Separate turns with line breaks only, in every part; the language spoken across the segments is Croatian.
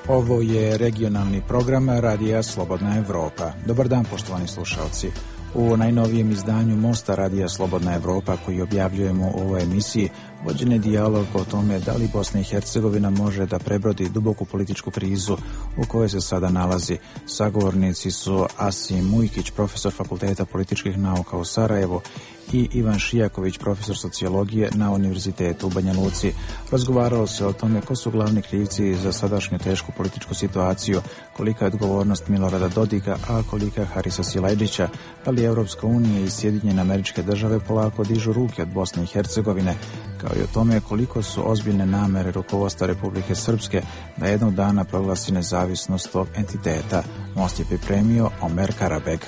Ovo je regionalni program Radija Slobodna Evropa. Dobar dan, poštovani slušalci. U najnovijem izdanju Mosta Radija Slobodna Evropa, koji objavljujemo u ovoj emisiji, vođen je dijalog o tome da li Bosna i Hercegovina može da prebrodi duboku političku krizu u kojoj se sada nalazi. Sagovornici su Asim Mujkić, profesor Fakulteta političkih nauka u Sarajevu, i Ivan Šijaković, profesor sociologije na Univerzitetu u Banja Luci. Razgovaralo se o tome ko su glavni krivci za sadašnju tešku političku situaciju, kolika je odgovornost Milorada Dodika, a kolika Harisa Silajdžića, da li Evropska unija i Sjedinjene Američke Države polako dižu ruke od Bosne i Hercegovine, kao i o tome koliko su ozbiljne namere rukovodstva Republike Srpske da jednog dana proglasi nezavisnost tog entiteta. Most je pripremio Omer Karabeg.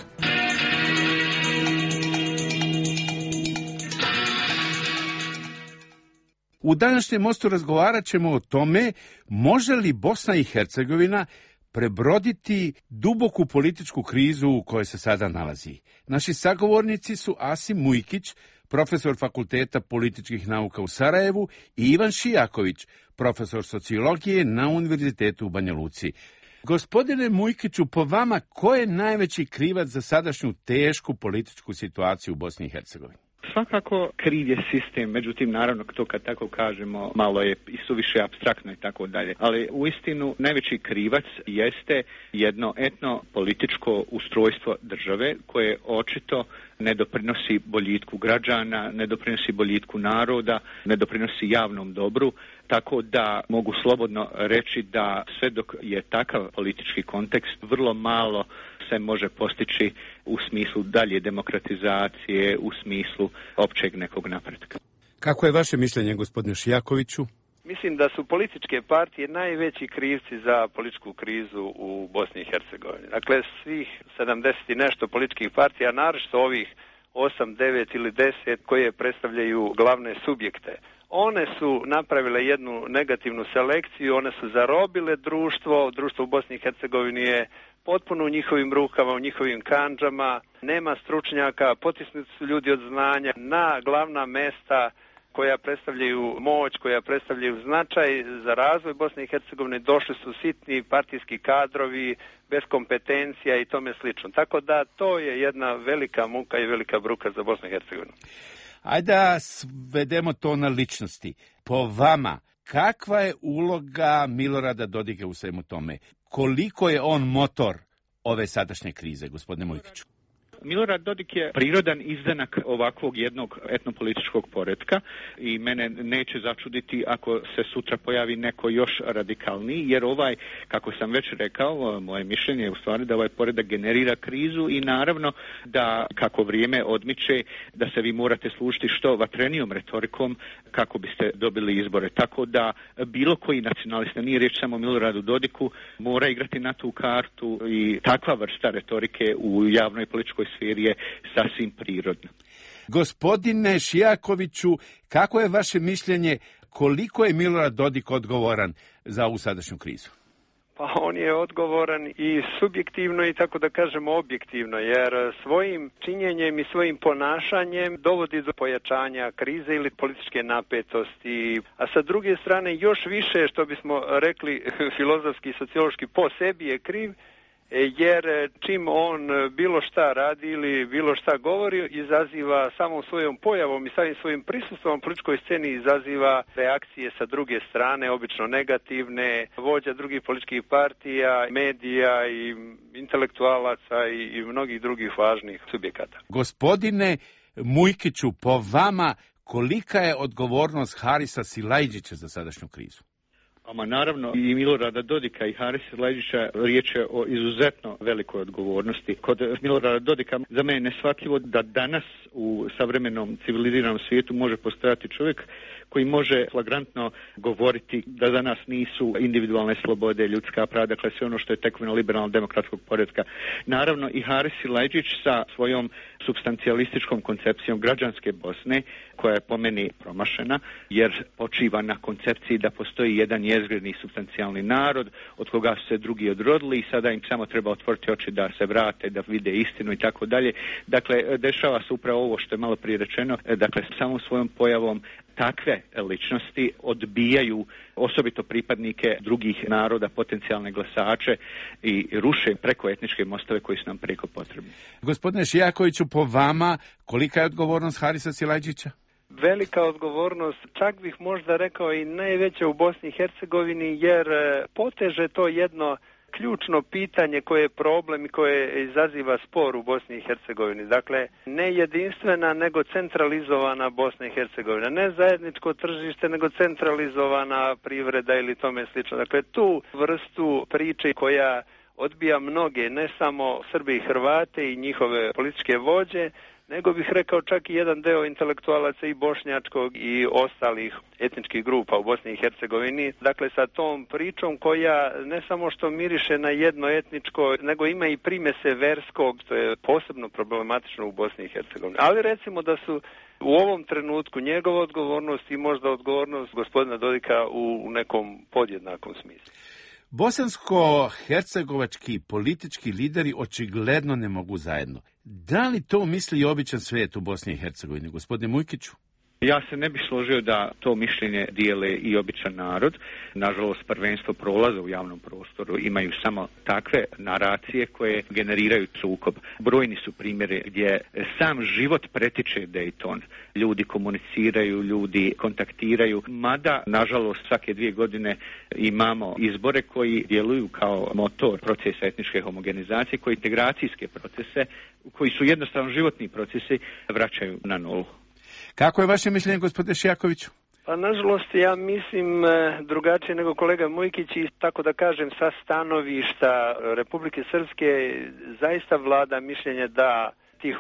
U današnjem Mostu razgovarat ćemo o tome može li Bosna i Hercegovina prebroditi duboku političku krizu u kojoj se sada nalazi. Naši sagovornici su Asim Mujkić, profesor Fakulteta političkih nauka u Sarajevu, i Ivan Šijaković, profesor sociologije na Univerzitetu u Banja Luci. Gospodine Mujkiću, po vama, ko je najveći krivac za sadašnju tešku političku situaciju u Bosni i Hercegovini?
Svakako kriv je sistem, međutim naravno to kad tako kažemo malo je i suviše apstraktno i tako dalje. Ali uistinu najveći krivac jeste jedno etno političko ustrojstvo države koje očito ne doprinosi boljitku građana, ne doprinosi boljitku naroda, ne doprinosi javnom dobru, tako da mogu slobodno reći da sve dok je takav politički kontekst vrlo malo se može postići u smislu dalje demokratizacije, u smislu općeg nekog napretka.
Kako je vaše mišljenje, gospodine Šijakoviću?
Mislim da su političke partije najveći krivci za političku krizu u Bosni i Hercegovini. Dakle, svih 70 i nešto političkih partija, naročito ovih 8, 9 ili 10 koje predstavljaju glavne subjekte, one su napravile jednu negativnu selekciju, one su zarobile društvo u Bosni i Hercegovini je potpuno u njihovim rukama, u njihovim kandžama, nema stručnjaka, potisnuti su ljudi od znanja na glavna mesta koja predstavljaju moć, koja predstavljaju značaj za razvoj Bosne i Hercegovine, došli su sitni partijski kadrovi, bez kompetencija i tome slično. Tako da to je jedna velika muka i velika bruka za Bosnu i Hercegovinu.
Ajde da svedemo to na ličnosti. Po vama, kakva je uloga Milorada Dodika u svemu tome? Koliko je on motor ove sadašnje krize, gospodine Mujkiću?
Milorad Dodik je prirodan izdanak ovakvog jednog etnopolitičkog poretka i mene neće začuditi ako se sutra pojavi neko još radikalniji, jer ovaj, kako sam već rekao, moje mišljenje je u stvari da ovaj poredak generira krizu i naravno da kako vrijeme odmiče da se vi morate služiti što vatrenijom retorikom kako biste dobili izbore. Tako da bilo koji nacionalista, nije riječ samo o Miloradu Dodiku, mora igrati na tu kartu i takva vrsta retorike u javnoj političkoj sferi je sasvim prirodna.
Gospodine Šijakoviću, kako je vaše mišljenje, koliko je Milorad Dodik odgovoran za ovu sadašnju krizu?
Pa on je odgovoran i subjektivno i tako da kažemo objektivno, jer svojim činjenjem i svojim ponašanjem dovodi do pojačanja krize ili političke napetosti. A sa druge strane još više, što bismo rekli filozofski i sociološki, po sebi je kriv, jer čim on bilo šta radi ili bilo šta govori, izaziva samom svojom pojavom i samim svojim prisustvom u političkoj sceni izaziva reakcije sa druge strane, obično negativne, vođa drugih političkih partija, medija i intelektualaca i mnogih drugih važnih subjekata.
Gospodine Mujkiću, po vama, kolika je odgovornost Harisa Silajdžića za sadašnju krizu?
Ama naravno i Milorada Dodika i Harisa Silajdžića riječ je o izuzetno velikoj odgovornosti. Kod Milorada Dodika za mene je neshvatljivo da danas u savremenom civiliziranom svijetu može postojati čovjek koji može flagrantno govoriti da za nas nisu individualne slobode, ljudska prava, dakle sve ono što je tekovina liberalnog demokratskog poretka. Naravno i Haris Silajdžić sa svojom supstancijalističkom koncepcijom građanske Bosne, koja je po meni promašena, jer počiva na koncepciji da postoji jedan jezgredni supstancijalni narod od koga su se drugi odrodili i sada im samo treba otvoriti oči da se vrate, da vide istinu i tako dalje. Dakle, dešava se upravo ovo što je malo prije rečeno, dakle, samom svojom pojavom takve ličnosti odbijaju osobito pripadnike drugih naroda, potencijalne glasače i ruše preko etničke mostove koji su nam preko potrebni.
Gospodine Šijakoviću, po vama, kolika je odgovornost Harisa Silajdžića?
Velika odgovornost, čak bih možda rekao i najveća u Bosni i Hercegovini, jer poteže to jedno ključno pitanje koje je problem i koje izaziva spor u Bosni i Hercegovini. Dakle, ne jedinstvena, nego centralizovana Bosna i Hercegovina. Ne zajedničko tržište, nego centralizovana privreda ili tome slično. Dakle, tu vrstu priče koja odbija mnoge, ne samo Srbi i Hrvate i njihove političke vođe, nego bih rekao čak i jedan deo intelektualaca i bošnjačkog i ostalih etničkih grupa u Bosni i Hercegovini. Dakle, sa tom pričom koja ne samo što miriše na jedno etničko, nego ima i primese verskog, to je posebno problematično u Bosni i Hercegovini. Ali recimo da su u ovom trenutku njegova odgovornost i možda odgovornost gospodina Dodika u nekom podjednakom smislu.
Bosansko-hercegovački politički lideri očigledno ne mogu zajedno. Da li to misli i običan svijet u Bosni i Hercegovini, gospodine Mujkiću?
Ja se ne bih složio da to mišljenje dijele i običan narod. Nažalost, prvenstvo prolaza u javnom prostoru imaju samo takve naracije koje generiraju sukob. Brojni su primjeri gdje sam život pretiče Dayton. Ljudi komuniciraju, ljudi kontaktiraju, mada, nažalost, svake 2 godine imamo izbore koji djeluju kao motor procesa etničke homogenizacije, koji integracijske procese, koji su jednostavno životni procesi, vraćaju na nulu.
Kako je vaše mišljenje, gospodine Šijakoviću?
Pa, nažalost, ja mislim drugačije nego kolega Mujkić i tako da kažem sa stanovišta Republike Srpske zaista vlada mišljenje da tih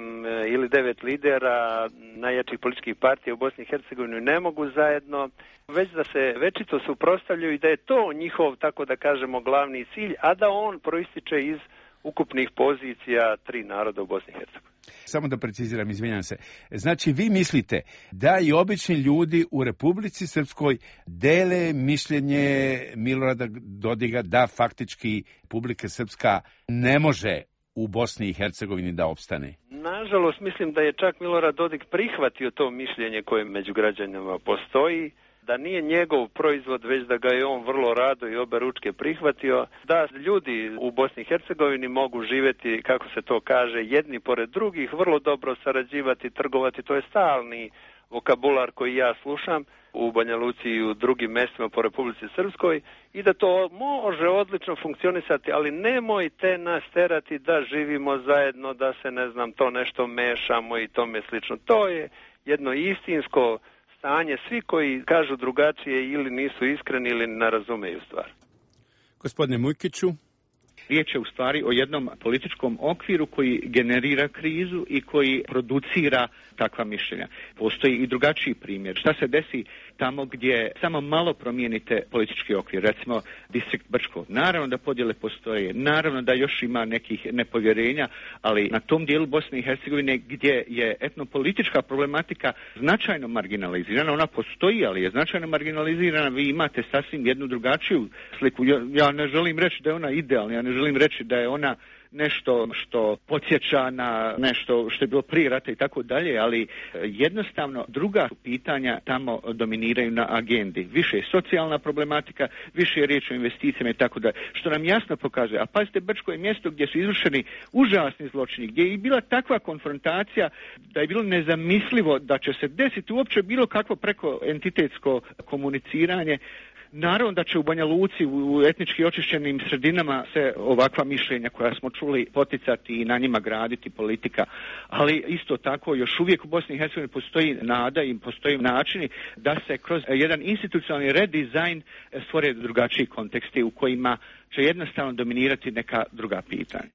8 ili 9 lidera najjačih političkih partija u Bosni i Hercegovini ne mogu zajedno, već da se večito suprotstavljaju i da je to njihov, tako da kažemo, glavni cilj, a da on proističe iz ukupnih pozicija 3 naroda u Bosni i Hercegovini.
Samo da preciziram, izvinjam se. Znači, vi mislite da i obični ljudi u Republici Srpskoj dele mišljenje Milorada Dodiga da faktički Republika Srpska ne može u Bosni i Hercegovini da opstane?
Nažalost, mislim da je čak Milorad Dodik prihvatio to mišljenje koje među građanima postoji, da nije njegov proizvod, već da ga je on vrlo rado i oberučke prihvatio, da ljudi u Bosni i Hercegovini mogu živjeti, kako se to kaže, jedni pored drugih, vrlo dobro sarađivati, trgovati, to je stalni vokabular koji ja slušam u Banja Luci i u drugim mjestima po Republici Srpskoj i da to može odlično funkcionisati, ali nemojte nas terati da živimo zajedno, da se, ne znam, to nešto mešamo i tome slično. To je jedno istinsko stanje. Svi koji kažu drugačije ili nisu iskreni ili ne razumeju stvar.
Gospodine Mujkiću.
Riječ je u stvari o jednom političkom okviru koji generira krizu i koji producira takva mišljenja. Postoji i drugačiji primjer. Šta se desi tamo gdje samo malo promijenite politički okvir, recimo distrikt Brčko. Naravno da podjele postoje, naravno da još ima nekih nepovjerenja, ali na tom dijelu Bosne i Hercegovine gdje je etnopolitička problematika značajno marginalizirana, ona postoji, ali je značajno marginalizirana, vi imate sasvim jednu drugačiju sliku. Ja ne želim reći da je ona idealna, ja ne želim reći da je ona nešto što podsjeća na nešto što je bilo prije rata i tako dalje, ali jednostavno druga pitanja tamo dominiraju na agendi. Više je socijalna problematika, više je riječ o investicijama i tako dalje, što nam jasno pokazuje. A pazite, Brčko je mjesto gdje su izvršeni užasni zločini, gdje je i bila takva konfrontacija da je bilo nezamislivo da će se desiti uopće bilo kakvo preko entitetsko komuniciranje. Naravno da će u Banja Luci, u etnički očišćenim sredinama se ovakva mišljenja koja smo čuli poticati i na njima graditi politika, ali isto tako još uvijek u Bosni i Hercegovini postoji nada i postoji načini da se kroz jedan institucionalni redizajn stvore drugačiji konteksti u kojima će jednostavno dominirati neka druga pitanja.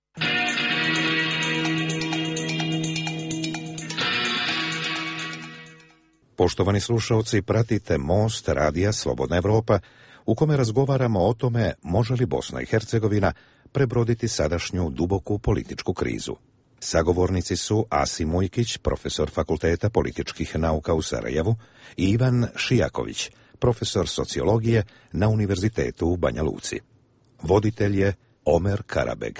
Poštovani slušalci, pratite Most radija Slobodna Evropa, u kome razgovaramo o tome može li Bosna i Hercegovina prebroditi sadašnju duboku političku krizu. Sagovornici su Asim Mujkić, profesor Fakulteta političkih nauka u Sarajevu, i Ivan Šijaković, profesor sociologije na Univerzitetu u Banja Luci. Voditelj je Omer Karabeg.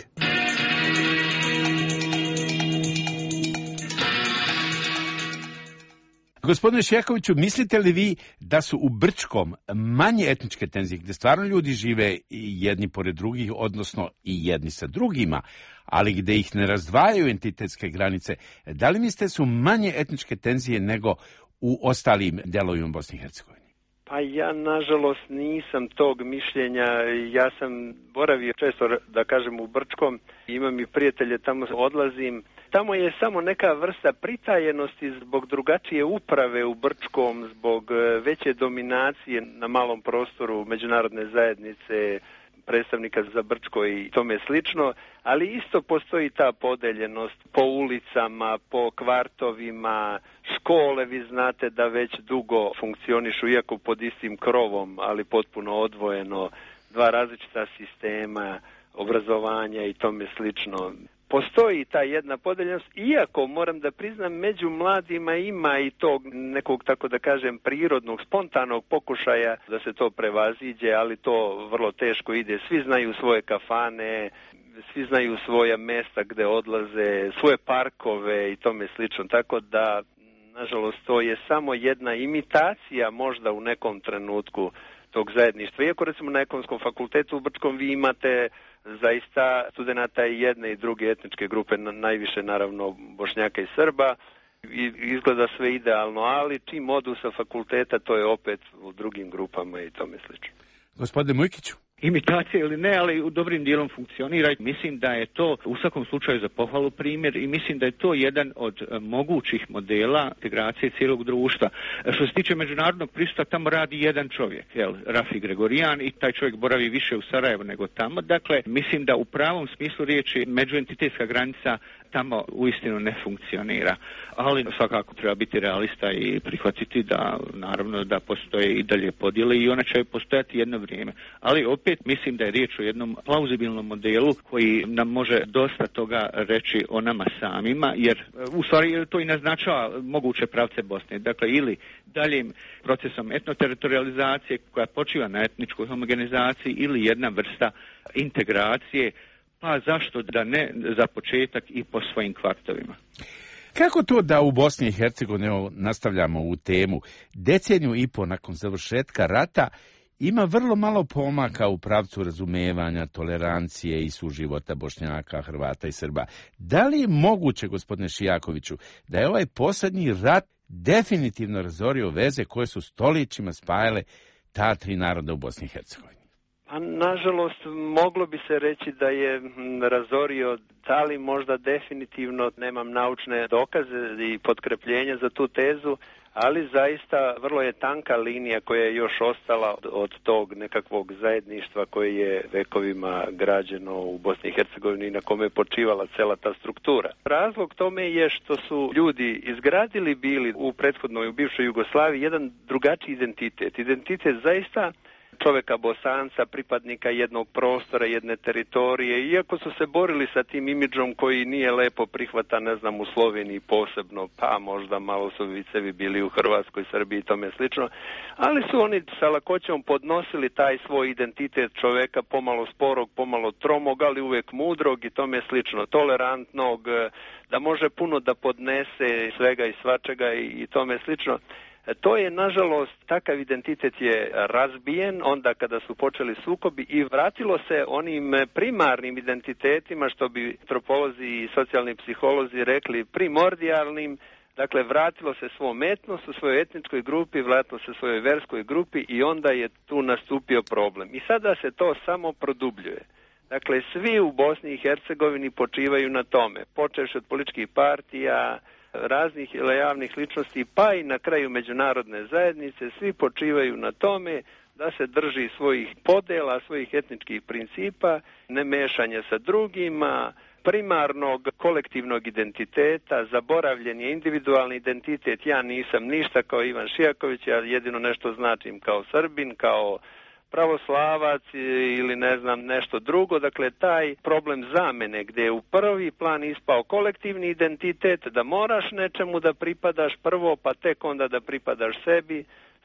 Gospodine Šijakoviću, mislite li vi da su u Brčkom manje etničke tenzije, gdje stvarno ljudi žive jedni pored drugih, odnosno i jedni sa drugima, ali gdje ih ne razdvajaju entitetske granice, da li mislite su manje etničke tenzije nego u ostalim delovima Bosne i Hercegovine?
Pa ja, nažalost, nisam tog mišljenja. Ja sam boravio često, da kažem, u Brčkom. Imam i prijatelje, tamo odlazim. Tamo je samo neka vrsta pritajenosti zbog drugačije uprave u Brčkom, zbog veće dominacije na malom prostoru međunarodne zajednice, predstavnika za Brčko i tome slično, ali isto postoji ta podeljenost po ulicama, po kvartovima, škole, vi znate da već dugo funkcionišu, iako pod istim krovom, ali potpuno odvojeno, dva različita sistema obrazovanja i tome slično. Postoji ta jedna podeljenost, iako moram da priznam, među mladima ima i tog nekog, tako da kažem, prirodnog, spontanog pokušaja da se to prevaziđe, ali to vrlo teško ide. Svi znaju svoje kafane, svi znaju svoja mesta gde odlaze, svoje parkove i tome slično, tako da, nažalost, to je samo jedna imitacija možda u nekom trenutku tog zajedništva. Iako, recimo, na Ekonomskom fakultetu u Brčkom vi imate zaista studenata i jedne i druge etničke grupe, najviše naravno Bošnjaka i Srba, i izgleda sve idealno, ali čim odu sa fakulteta, to je opet u drugim grupama i tome slično.
Gospodine Mujkiću?
Imitacija ili ne, ali u dobrim dijelom funkcionira. Mislim da je to u svakom slučaju za pohvalu primjer i mislim da je to jedan od mogućih modela integracije cijelog društva. Što se tiče međunarodnog pristupa, tamo radi jedan čovjek, Rafi Gregorijan, i taj čovjek boravi više u Sarajevu nego tamo. Dakle, mislim da u pravom smislu riječi međuentitetska granica tamo uistinu ne funkcionira. Ali svakako treba biti realista i prihvatiti da, naravno, da postoje i dalje podjele i ona će postojati jedno vrijeme. Ali opet mislim da je riječ o jednom plauzibilnom modelu koji nam može dosta toga reći o nama samima, jer u stvari to i naznačava moguće pravce Bosne. Dakle, ili daljim procesom etnoteritorializacije koja počiva na etničkoj homogenizaciji ili jedna vrsta integracije, pa zašto da ne za početak i po svojim kvartovima.
Kako to da u Bosni i Hercegovini, nastavljamo u temu, deceniju i po nakon završetka rata ima vrlo malo pomaka u pravcu razumevanja, tolerancije i suživota Bošnjaka, Hrvata i Srba. Da li je moguće, gospodine Šijakoviću, da je ovaj posljednji rat definitivno razorio veze koje su stoljećima spajale ta tri naroda u Bosni i Hercegovini?
A nažalost, moglo bi se reći da je razorio, da li možda definitivno, nemam naučne dokaze i potkrepljenja za tu tezu, ali zaista vrlo je tanka linija koja je još ostala od tog nekakvog zajedništva koje je vekovima građeno u Bosni i Hercegovini i na kome je počivala cela ta struktura. Razlog tome je što su ljudi izgradili bili u prethodnoj, u bivšoj Jugoslaviji jedan drugačiji identitet. Identitet zaista čoveka Bosanca, pripadnika jednog prostora, jedne teritorije, iako su se borili sa tim imidžom koji nije lepo prihvatan, ne znam, u Sloveniji posebno, pa možda malo su vicevi bili u Hrvatskoj, Srbiji i tome slično, ali su oni sa lakoćom podnosili taj svoj identitet čoveka, pomalo sporog, pomalo tromog, ali uvek mudrog i tome slično, tolerantnog, da može puno da podnese svega i svačega i tome slično. To je, nažalost, takav identitet je razbijen onda kada su počeli sukobi i vratilo se onim primarnim identitetima, što bi antropolozi i socijalni psiholozi rekli primordijalnim. Dakle, vratilo se svom etnosu, svojoj etničkoj grupi, vratilo se svojoj verskoj grupi i onda je tu nastupio problem. I sada se to samo produbljuje. Dakle, svi u Bosni i Hercegovini počivaju na tome, počevši od političkih partija, raznih javnih ličnosti, pa i na kraju međunarodne zajednice, svi počivaju na tome da se drži svojih podela, svojih etničkih principa, ne mešanja sa drugima, primarnog kolektivnog identiteta, zaboravljen je individualni identitet, ja nisam ništa kao Ivan Šijaković, ja jedino nešto značim kao Srbin, kao pravoslavac ili ne znam nešto drugo, dakle taj problem zamene gdje je u prvi plan ispao kolektivni identitet, da moraš nečemu da pripadaš prvo pa tek onda da pripadaš sebi,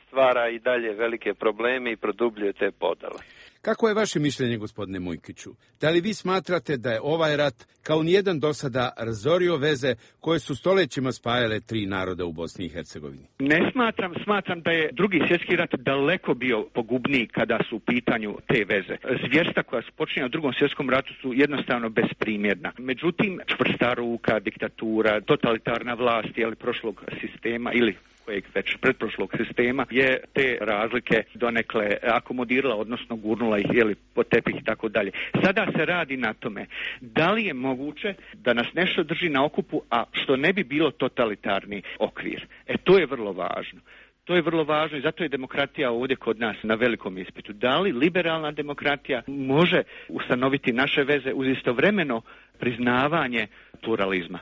stvara i dalje velike probleme i produbljuje te podele.
Kako je vaše mišljenje, gospodine Mujkiću? Da li vi smatrate da je ovaj rat, kao nijedan do sada, razorio veze koje su stoljećima spajale tri naroda u Bosni i Hercegovini?
Ne smatram da je Drugi svjetski rat daleko bio pogubniji kada su u pitanju te veze. Zvjerstva koja su počinjena u Drugom svjetskom ratu su jednostavno besprimjerna. Međutim, čvrsta ruka, diktatura, totalitarna vlast prošlog sistema ili kojeg već pretprošlog sistema je te razlike donekle akomodirala, odnosno gurnula ih po tepih i tako dalje. Sada se radi na tome da li je moguće da nas nešto drži na okupu, a što ne bi bilo totalitarni okvir. To je vrlo važno. To je vrlo važno i zato je demokratija ovdje kod nas na velikom ispitu. Da li liberalna demokratija može ustanoviti naše veze uz istovremeno priznavanje pluralizma?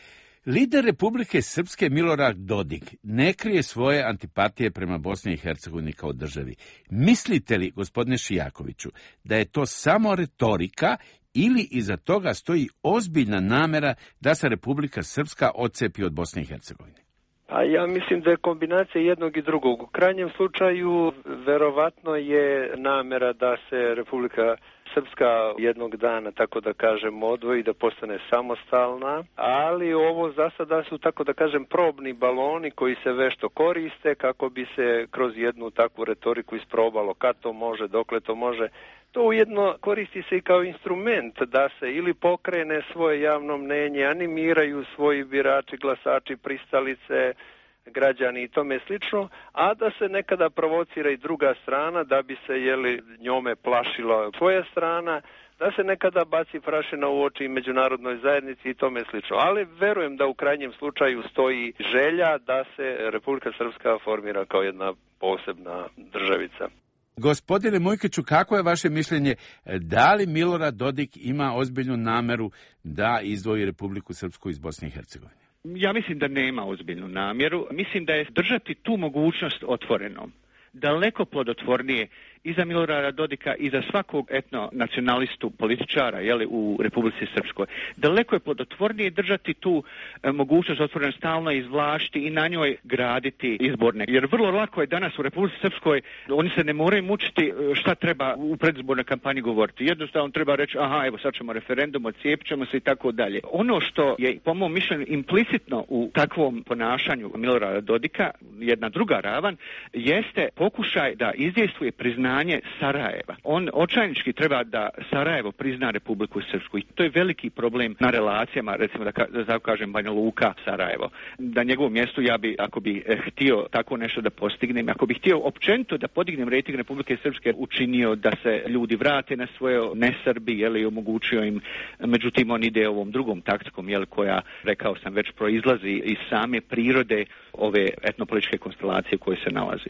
Lider Republike Srpske Milorad Dodik ne krije svoje antipatije prema Bosni i Hercegovini kao državi. Mislite li, gospodine Šijakoviću, da je to samo retorika ili iza toga stoji ozbiljna namjera da se Republika Srpska odcepi od Bosne i Hercegovine?
A ja mislim da je kombinacija jednog i drugog. U krajnjem slučaju verovatno je namjera da se Republika Srpska jednog dana, tako da kažem, odvoji, da postane samostalna, ali ovo za sada su, tako da kažem, probni baloni koji se vešto koriste kako bi se kroz jednu takvu retoriku isprobalo kad to može, dokle to može. To ujedno koristi se i kao instrument da se ili pokrene svoje javno mnenje, animiraju svoji birači, glasači, pristalice, građani i tome slično, a da se nekada provocira i druga strana da bi se njome plašila svoja strana, da se nekada baci prašina u oči međunarodnoj zajednici i tome slično. Ali verujem da u krajnjem slučaju stoji želja da se Republika Srpska formira kao jedna posebna državica.
Gospodine Mujkiću, kako je vaše mišljenje, da li Milorad Dodik ima ozbiljnu namjeru da izdvoji Republiku Srpsku iz Bosne i Hercegovine?
Ja mislim da nema ozbiljnu namjeru. Mislim da je držati tu mogućnost otvorenom daleko plodotvornije i za Milorada Dodika i za svakog etno-nacionalistu političara u Republici Srpskoj. Daleko je plodotvornije držati tu mogućnost otvoreno stalno izvlašti i na njoj graditi izborne. Jer vrlo lako je danas u Republici Srpskoj, oni se ne moraju mučiti šta treba u predizbornoj kampanji govoriti. Jednostavno treba reći, sad ćemo referendum, odcijepit ćemo se i tako dalje. Ono što je po mom mišljenju implicitno u takvom ponašanju Milorada Dodika, jedna druga ravan, jeste pokušaj da izdejstvuje priznanje Sarajeva. On očajnički treba da Sarajevo prizna Republiku Srpsku i to je veliki problem na relacijama, recimo da kažem Banja Luka, Sarajevo. Na njegovom mjestu ja bi, ako bi htio tako nešto da postignem, ako bi htio općenito da podignem rejting Republike Srpske, učinio da se ljudi vrate na svoje nesrbi, i omogućio im, međutim on ide ovom drugom taktikom, koja, rekao sam već, proizlazi iz same prirode ove etnopolitičke konstelacije u kojoj se nalazi.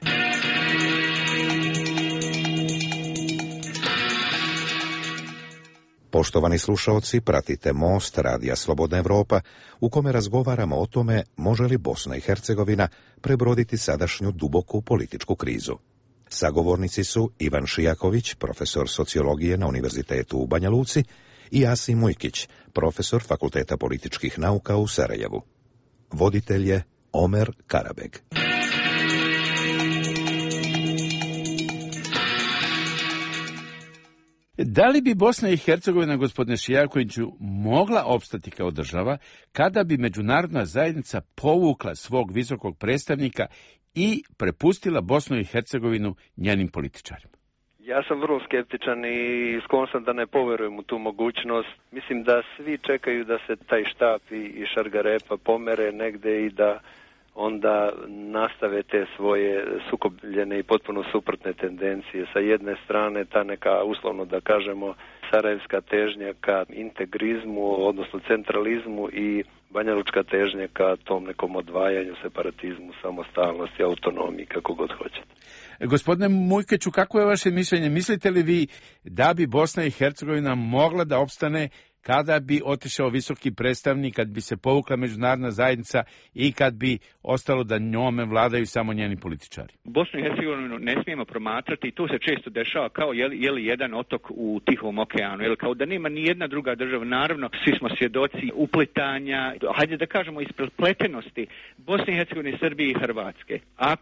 Poštovani slušaoci, pratite Most Radija Slobodna Evropa, u kome razgovaramo o tome može li Bosna i Hercegovina prebroditi sadašnju duboku političku krizu. Sagovornici su Ivan Šijaković, profesor sociologije na Univerzitetu u Banja Luci, i Asim Mujkić, profesor Fakulteta političkih nauka u Sarajevu. Voditelj je Omer Karabeg.
Da li bi Bosna i Hercegovina, gospodine Šijakoviću, mogla opstati kao država kada bi međunarodna zajednica povukla svog visokog predstavnika i prepustila Bosnu i Hercegovinu njenim političarima?
Ja sam vrlo skeptičan i sklon sam da ne poverujem u tu mogućnost. Mislim da svi čekaju da se taj štap i šargarepa pomere negde i da onda nastave te svoje sukobljene i potpuno suprotne tendencije. Sa jedne strane ta neka, uslovno da kažemo, sarajevska težnja ka integrizmu, odnosno centralizmu, i banjalučka težnja ka tom nekom odvajanju, separatizmu, samostalnosti, autonomiji, kako god hoćete.
Gospodine Mujkiću, kako je vaše mišljenje? Mislite li vi da bi Bosna i Hercegovina mogla da opstane kada bi otišao visoki predstavnik, kad bi se povukla međunarodna zajednica i kad bi ostalo da njome vladaju samo njeni političari?
Bosnu i Hercegovinu ne smijemo promatrati, i to se često dešava kao jedan otok u Tihom okeanu, kao da nema ni jedna druga država. Naravno, svi smo svjedoci uplitanja, hajde da kažemo isprepletenosti Bosne i Hercegovine, Srbije i Hrvatske. Ako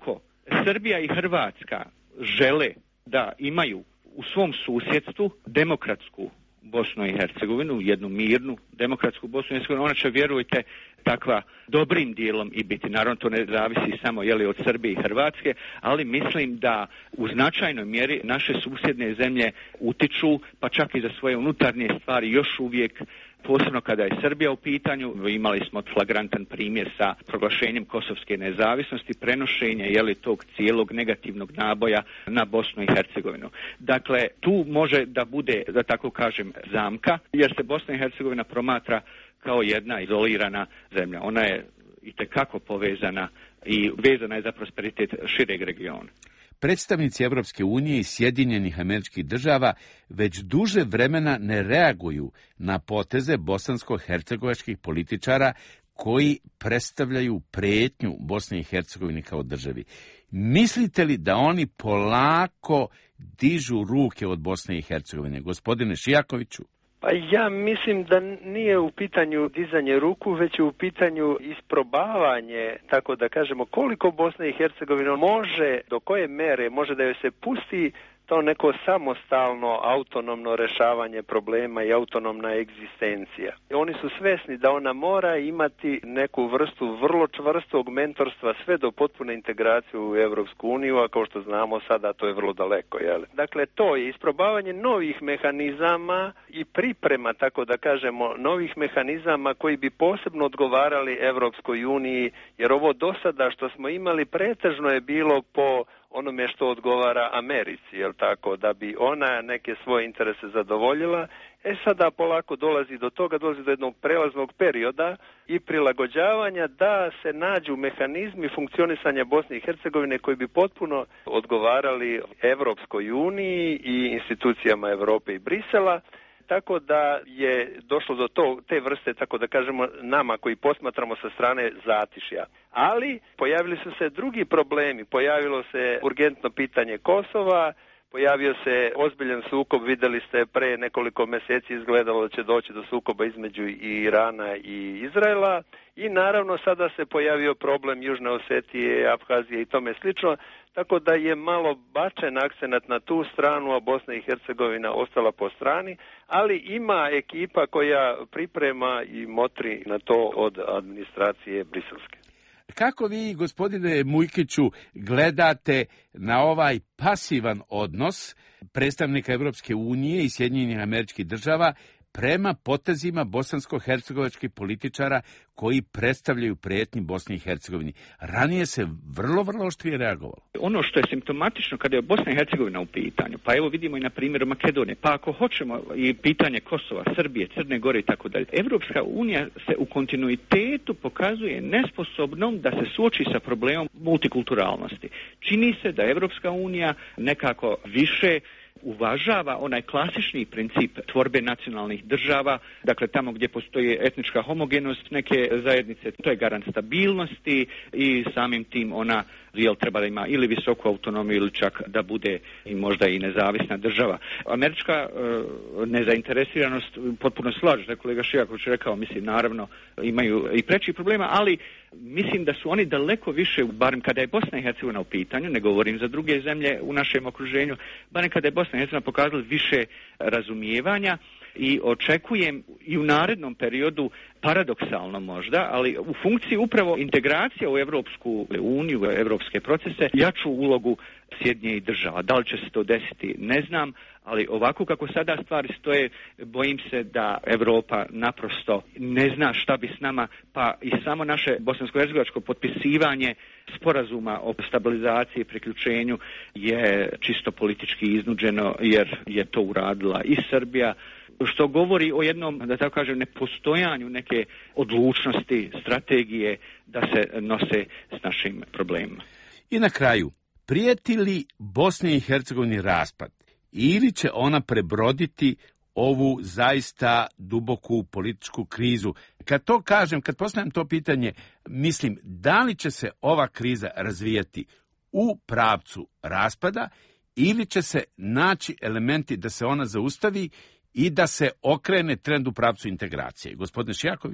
Srbija i Hrvatska žele da imaju u svom susjedstvu demokratsku Bosnu i Hercegovinu, jednu mirnu demokratsku Bosnu i Hercegovinu, ona će, vjerujte, takva dobrim dijelom i biti. Naravno, to ne zavisi samo od Srbije i Hrvatske, ali mislim da u značajnoj mjeri naše susjedne zemlje utiču, pa čak i za svoje unutarnje stvari još uvijek, posebno kada je Srbija u pitanju. Imali smo flagrantan primjer sa proglašenjem kosovske nezavisnosti, prenošenje tog cijelog negativnog naboja na Bosnu i Hercegovinu. Dakle, tu može da bude, da tako kažem, zamka, jer se Bosna i Hercegovina promatra kao jedna izolirana zemlja. Ona je itekako povezana i vezana je za prosperitet šireg regiona.
Predstavnici Evropske unije i Sjedinjenih Američkih Država već duže vremena ne reaguju na poteze bosansko-hercegovačkih političara koji predstavljaju prijetnju Bosni i Hercegovini kao državi. Mislite li da oni polako dižu ruke od Bosne i Hercegovine? Gospodine Šijakoviću?
Pa ja mislim da nije u pitanju dizanje ruku, već je u pitanju isprobavanje, tako da kažemo, koliko Bosna i Hercegovina može, do koje mere može da joj se pusti to neko samostalno, autonomno rešavanje problema i autonomna egzistencija. Oni su svesni da ona mora imati neku vrstu vrlo čvrstog mentorstva sve do potpune integracije u Evropsku uniju, a kao što znamo sada to je vrlo daleko. Dakle, to je isprobavanje novih mehanizama i priprema, tako da kažemo, novih mehanizama koji bi posebno odgovarali Evropskoj uniji, jer ovo do sada što smo imali pretežno je bilo po onome što odgovara Americi, tako, da bi ona neke svoje interese zadovoljila. Sada polako dolazi do toga, dolazi do jednog prelaznog perioda i prilagođavanja da se nađu mehanizmi funkcionisanja Bosne i Hercegovine koji bi potpuno odgovarali Evropskoj uniji i institucijama Europe i Brisela. Tako da je došlo do te vrste, tako da kažemo, nama koji posmatramo sa strane zatišja. Ali pojavili su se drugi problemi, pojavilo se urgentno pitanje Kosova, pojavio se ozbiljan sukob, vidjeli ste pre nekoliko mjeseci izgledalo da će doći do sukoba između Irana i Izraela i naravno sada se pojavio problem Južne Osetije, Abhazije i tome slično, tako da je malo bačen akcenat na tu stranu, a Bosna i Hercegovina ostala po strani, ali ima ekipa koja priprema i motri na to od administracije briselske.
Kako vi, gospodine Mujkiću, gledate na ovaj pasivan odnos predstavnika Evropske unije i Sjedinjenih Američkih Država prema potezima bosansko-hercegovačkih političara koji predstavljaju prijetnji Bosni i Hercegovini? Ranije se vrlo oštrije reagovalo.
Ono što je simptomatično kada je Bosna i Hercegovina u pitanju, pa evo vidimo i na primjeru Makedonije, pa ako hoćemo i pitanje Kosova, Srbije, Crne Gore i tako dalje. Evropska unija se u kontinuitetu pokazuje nesposobnom da se suoči sa problemom multikulturalnosti. Čini se da Evropska unija nekako više uvažava onaj klasični princip tvorbe nacionalnih država, dakle tamo gdje postoji etnička homogenost neke zajednice, to je garant stabilnosti i samim tim ona treba da ima ili visoku autonomiju ili čak da bude i možda i nezavisna država. Američka nezainteresiranost, potpuno slažem, da je kolega Šijaković rekao, mislim, naravno imaju i preći problema, ali mislim da su oni daleko više, barem kada je Bosna i Hercegovina u pitanju, ne govorim za druge zemlje u našem okruženju, barem kada je Bosna i Hercegovina pokazala više razumijevanja i očekujem i u narednom periodu, paradoksalno možda, ali u funkciji upravo integracija u Evropsku uniju, u evropske procese, jaču ulogu Sjedinjenih Država. Da li će se to desiti, ne znam, ali ovako kako sada stvari stoje, bojim se da Europa naprosto ne zna šta bi s nama, pa i samo naše bosansko-hercegovačko potpisivanje sporazuma o stabilizaciji i priključenju je čisto politički iznuđeno, jer je to uradila i Srbija, što govori o jednom, da tako kažem, nepostojanju neke odlučnosti, strategije da se nose s našim problemima.
I na kraju, prijeti li Bosni i Hercegovini raspad ili će ona prebroditi ovu zaista duboku političku krizu? Kad to kažem, kad postavljam to pitanje, mislim da li će se ova kriza razvijati u pravcu raspada ili će se naći elementi da se ona zaustavi i da se okrene trend u pravcu integracije. Gospodine Šijakoviću?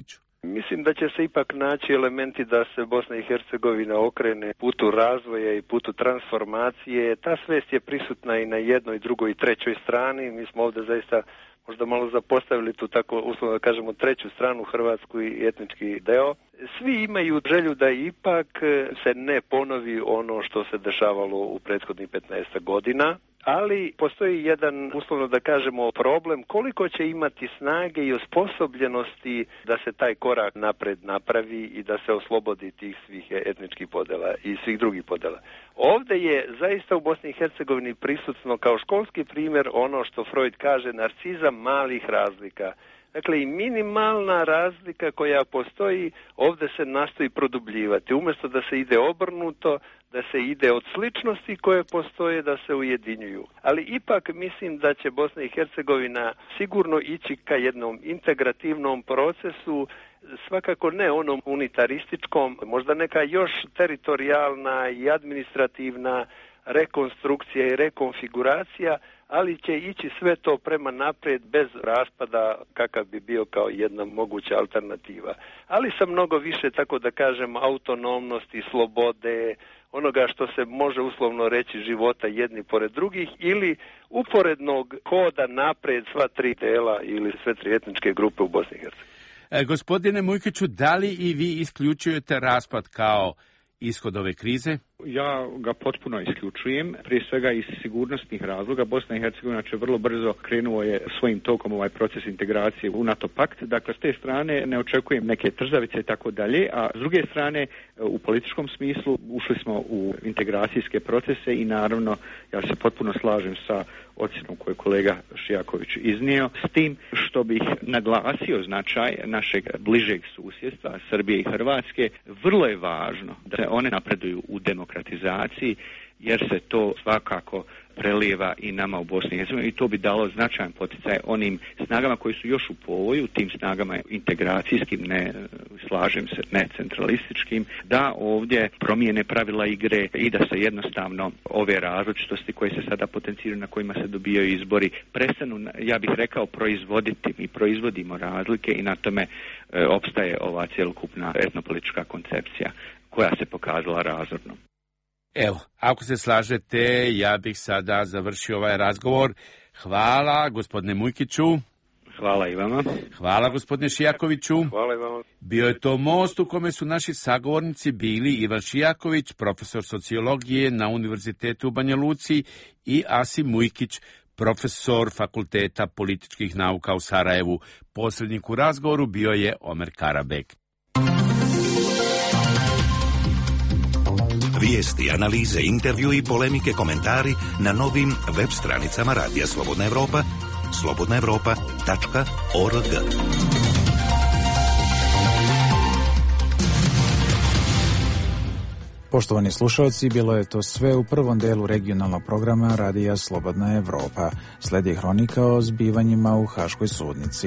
Mislim da će se ipak naći elementi da se Bosna i Hercegovina okrene putu razvoja i putu transformacije. Ta svest je prisutna i na jednoj, drugoj i trećoj strani. Mi smo ovdje zaista možda malo zapostavili tu tako uslovno da kažemo treću stranu, Hrvatsku i etnički deo. Svi imaju želju da ipak se ne ponovi ono što se dešavalo u prethodnih 15 godina, ali postoji jedan, uslovno da kažemo, problem koliko će imati snage i osposobljenosti da se taj korak napred napravi i da se oslobodi tih svih etničkih podela i svih drugih podela. Ovdje je zaista u Bosni i Hercegovini prisutno kao školski primjer ono što Freud kaže narcizam malih razlika. Dakle, i minimalna razlika koja postoji ovdje se nastoji produbljivati. Umjesto da se ide obrnuto, da se ide od sličnosti koje postoje, da se ujedinjuju. Ali ipak mislim da će Bosna i Hercegovina sigurno ići ka jednom integrativnom procesu, svakako ne onom unitarističkom, možda neka još teritorijalna i administrativna rekonstrukcija i rekonfiguracija, ali će ići sve to prema naprijed bez raspada kakav bi bio kao jedna moguća alternativa. Ali sa mnogo više, tako da kažem, autonomnosti, slobode, onoga što se može uslovno reći života jedni pored drugih ili uporednog hoda naprijed sva tri dela ili sve tri etničke grupe u Bosni i Hercegovini.
Gospodine Mujkiću, da li i vi isključujete raspad kao ishod ove krize?
Ja ga potpuno isključujem, prije svega iz sigurnosnih razloga. Bosna i Hercegovina će vrlo brzo krenuo je svojim tokom ovaj proces integracije u NATO pakt. Dakle, s te strane ne očekujem neke trzavice i tako dalje, a s druge strane u političkom smislu ušli smo u integracijske procese i naravno ja se potpuno slažem sa ocjenom koju je kolega Šijaković iznio, s tim što bih naglasio značaj našeg bližeg susjedstva, Srbije i Hrvatske. Vrlo je važno da one napreduju u demokratizaciji, jer se to svakako prelijeva i nama u Bosni i Hercegovini i to bi dalo značajan poticaj onim snagama koji su još u povoju, tim snagama integracijskim, ne slažem se, ne centralističkim, da ovdje promijene pravila igre i da se jednostavno ove različitosti koje se sada potenciraju, na kojima se dobijaju izbori, prestanu, ja bih rekao, proizvoditi. Mi proizvodimo razlike i na tome opstaje ova cjelokupna etnopolitička koncepcija koja se pokazala razornom.
Evo, ako se slažete, ja bih sada završio ovaj razgovor. Hvala, gospodine Mujkiću.
Hvala i vama.
Hvala, gospodine Šijakoviću.
Hvala i vama.
Bio je to most u kome su naši sagovornici bili Ivan Šijaković, profesor sociologije na Univerzitetu u Banja Luci, i Asim Mujkić, profesor Fakulteta političkih nauka u Sarajevu. Posrednik u razgovoru bio je Omer Karabek.
Vijesti, analize, intervju i polemike, komentari na novim web stranicama Radija Slobodna Evropa, slobodnaevropa.org.
Poštovani slušalci, bilo je to sve u prvom delu regionalnog programa Radija Slobodna Evropa. Slijedi hronika o zbivanjima u Haškoj sudnici.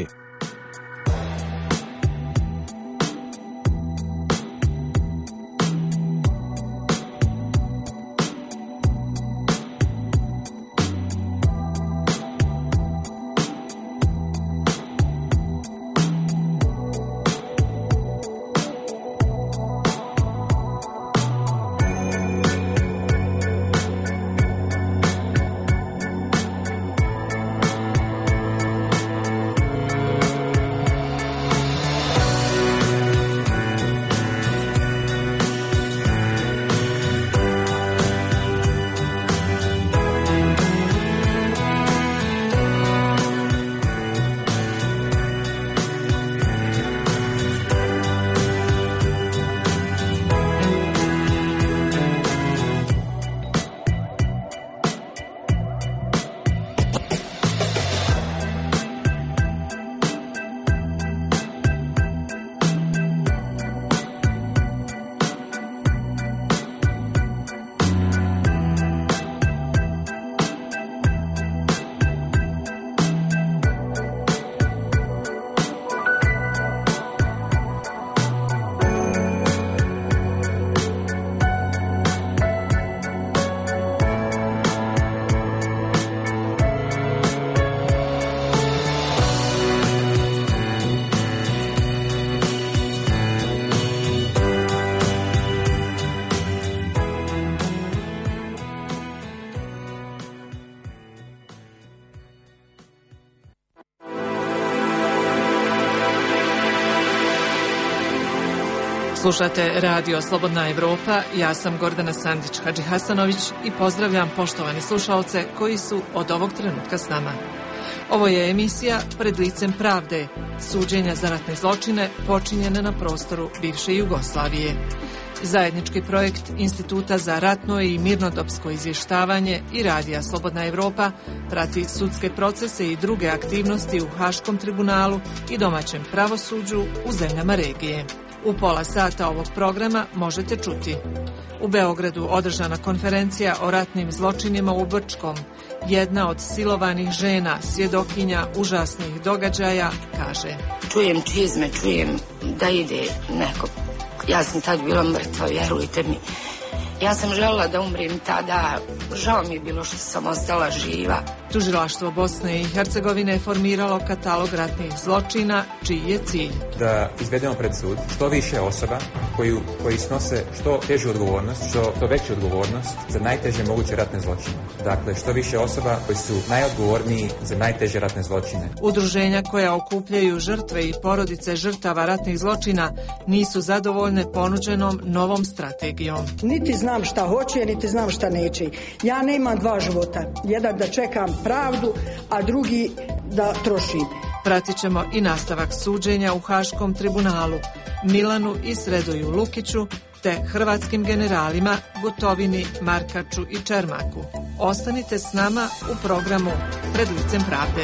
Slušate Radio Slobodna Evropa, ja sam Gordana Sandić-Hadžihasanović i pozdravljam poštovane slušaoce koji su od ovog trenutka s nama. Ovo je emisija Pred licem pravde, suđenja za ratne zločine počinjene na prostoru bivše Jugoslavije. Zajednički projekt Instituta za ratno i mirnodopsko izvještavanje i Radija Slobodna Evropa prati sudske procese i druge aktivnosti u Haškom tribunalu i domaćem pravosuđu u zemljama regije. U pola sata ovog programa možete čuti: u Beogradu održana konferencija o ratnim zločinima u Brčkom. Jedna od silovanih žena, svjedokinja užasnih događaja, kaže:
čujem čizme, čujem da ide neko. Ja sam tad bila mrtva, vjerujte mi. Ja sam željela da umrim tada, žao mi je bilo što sam ostala živa.
Tužilaštvo Bosne i Hercegovine je formiralo katalog ratnih zločina, čiji je cilj
da izvedemo pred sud što više osoba koji snose što težu odgovornost, što veću odgovornost za najteže moguće ratne zločine. Dakle, što više osoba koji su najodgovorniji za najteže ratne zločine.
Udruženja koja okupljaju žrtve i porodice žrtava ratnih zločina nisu zadovoljne ponuđenom novom strategijom.
Niti znam šta hoće, niti znam šta neće. Ja nemam dva života. Jedan da čekam pravdu, a drugi da trošim.
Pratit ćemo i nastavak suđenja u Haškom tribunalu, Milanu i Sredoju Lukiću, te hrvatskim generalima Gotovini, Markaču i Čermaku. Ostanite s nama u programu Pred licem pravde.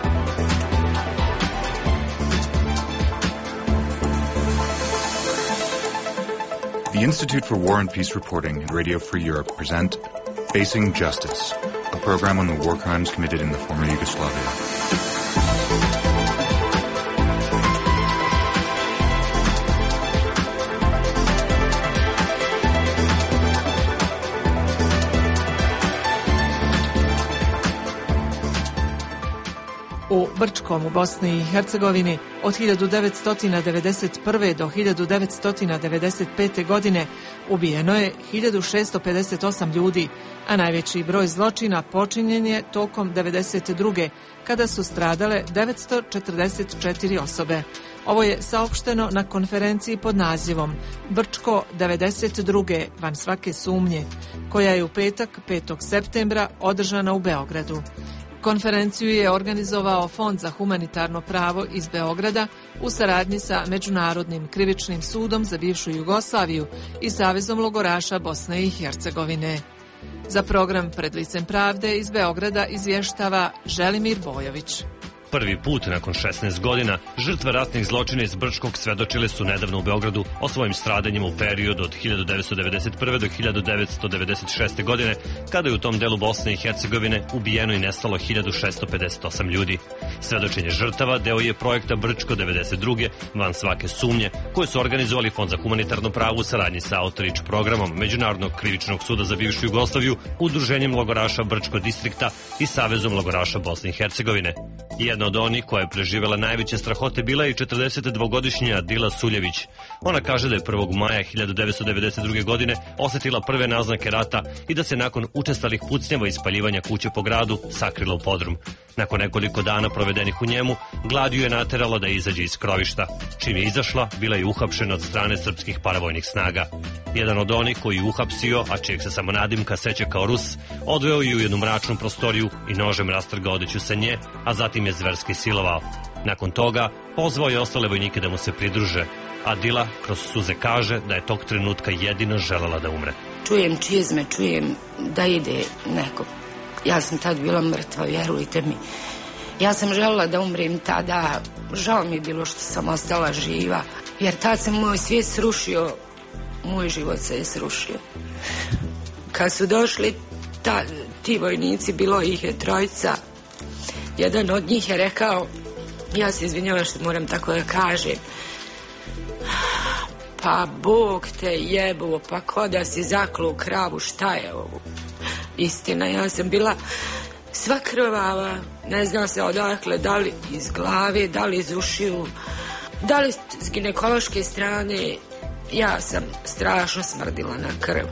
The Institute for War and Peace Reporting and Radio Free Europe present Facing Justice, a program on the war crimes committed in the former Yugoslavia.
U Brčkom u Bosni i Hercegovini od 1991. do 1995. godine ubijeno je 1658 ljudi, a najveći broj zločina počinjen je tokom 1992. kada su stradale 944 osobe. Ovo je saopšteno na konferenciji pod nazivom Brčko 92. van svake sumnje, koja je u petak 5. septembra održana u Beogradu. Konferenciju je organizovao Fond za humanitarno pravo iz Beograda u saradnji sa Međunarodnim krivičnim sudom za bivšu Jugoslaviju i Savezom logoraša Bosne i Hercegovine. Za program Pred licem pravde iz Beograda izvještava Želimir Bojović.
Prvi put nakon 16 godina žrtve ratnih zločina iz Brčkog svedočile su nedavno u Beogradu o svojim stradanjima u periodu od 1991. do 1996. godine, kada je u tom delu Bosne i Hercegovine ubijeno i nestalo 1658 ljudi. Svedočenje žrtava deo je projekta Brčko 92. van svake sumnje, koje su organizovali Fond za humanitarno pravo u saradnji sa Outreach programom Međunarodnog krivičnog suda za bivšu Jugoslaviju, Udruženjem logoraša Brčko distrikta i Savezom logoraša Bosne i Hercegovine. Jedna od onih koja je preživjela najveće strahote bila je i 42-godišnja Dila Suljević. Ona kaže da je 1. maja 1992. godine osjetila prve naznake rata i da se nakon učestalih pucnjeva i spaljivanja kuće po gradu sakrila u podrum. Nakon nekoliko dana provedenih u njemu, glad ju je naterala da izađe iz krovišta. Čim je izašla, bila je uhapšena od strane srpskih paravojnih snaga. Jedan od onih koji je uhapsio, a čijeg se samo nadimka seća kao Rus, odveo ju u jednu mračnu prostoriju i nožem rastrgao odeću sa nje, a zatim je zverski silovao. Nakon toga, pozvao je ostale vojnike da mu se pridruže, a Dila kroz suze kaže da je tog trenutka jedino želela da umre.
Čujem čizme, čujem da ide neko. Ja sam tad bila mrtva, vjerujte mi. Ja sam željela da umrim tada, žao mi je bilo što sam ostala živa, jer tad se moj svijet srušio, moj život se je srušio. Kad su došli ti vojnici, bilo ih je trojica, jedan od njih je rekao, ja se izvinjavam što moram tako da kažem, pa Bog te jebuo, pa ko da si zaklo u kravu, šta je ovo? Istina, ja sam bila sva krvava, ne zna se odakle, da li iz glave, da li iz ušiju, da li s ginekološke strane. Ja sam strašno smrdila na krv.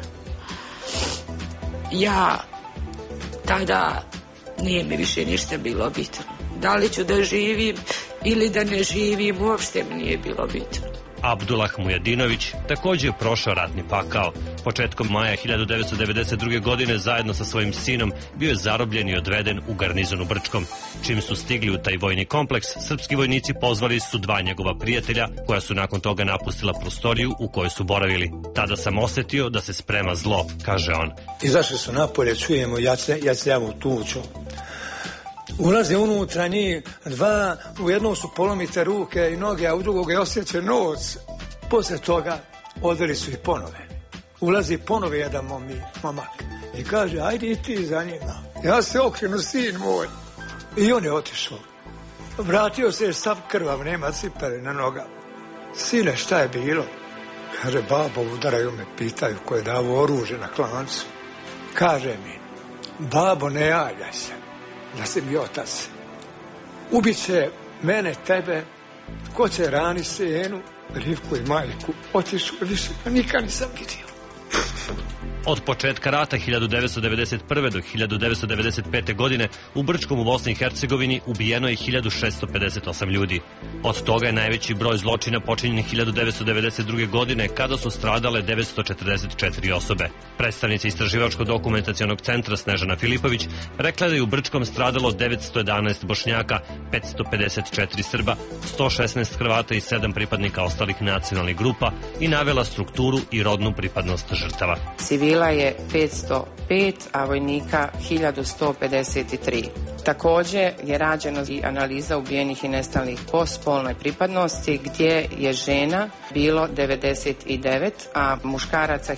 Ja tada nije mi više ništa bilo bitno. Da li ću da živim ili da ne živim, uopšte mi nije bilo bitno.
Abdullah Mujadinović također je prošao ratni pakao. Početkom maja 1992. godine zajedno sa svojim sinom bio je zarobljen i odveden u garnizonu Brčkom. Čim su stigli u taj vojni kompleks, srpski vojnici pozvali su 2 njegova prijatelja, koja su nakon toga napustila prostoriju u kojoj su boravili. Tada sam osjetio da se sprema zlo, kaže on.
Izašli su napolje, čujemo jacavu tuču. Ulaze unutra njih 2, u jednom su polomite ruke i noge, a u drugog je osjeća noc. Poslije toga odveli su ih ponove. Ulazi ponove jedan momak i kaže, ajde i ti za njima. Ja se okrenu, sin moj. I on je otišao. Vratio se sav krvav, nema cipele na noga. Sine, šta je bilo? Kaže, babo, udaraju me, pitaju ko je davo oružje na klancu. Kaže mi, babo, ne javljaj se, da si mi otac. Ubit će mene, tebe, ko će rani senu, Rivku i majku. Otišu, više nikad nisam vidio.
Od početka rata 1991. do 1995. godine u Brčkom u Bosni i Hercegovini ubijeno je 1658 ljudi. Od toga je najveći broj zločina počinjen 1992. godine kada su stradale 944 osobe. Predstavnici Istraživačko-dokumentacionog centra Snežana Filipović rekla da je u Brčkom stradalo 911 Bošnjaka, 554 Srba, 116 Hrvata i 7 pripadnika ostalih nacionalnih grupa i navela strukturu i rodnu pripadnost žrtava.
Civila je 505, a vojnika 1153. Također je rađeno i analiza ubijenih i nestalih po spolnoj pripadnosti, gdje je žena bilo 99, a muškaraca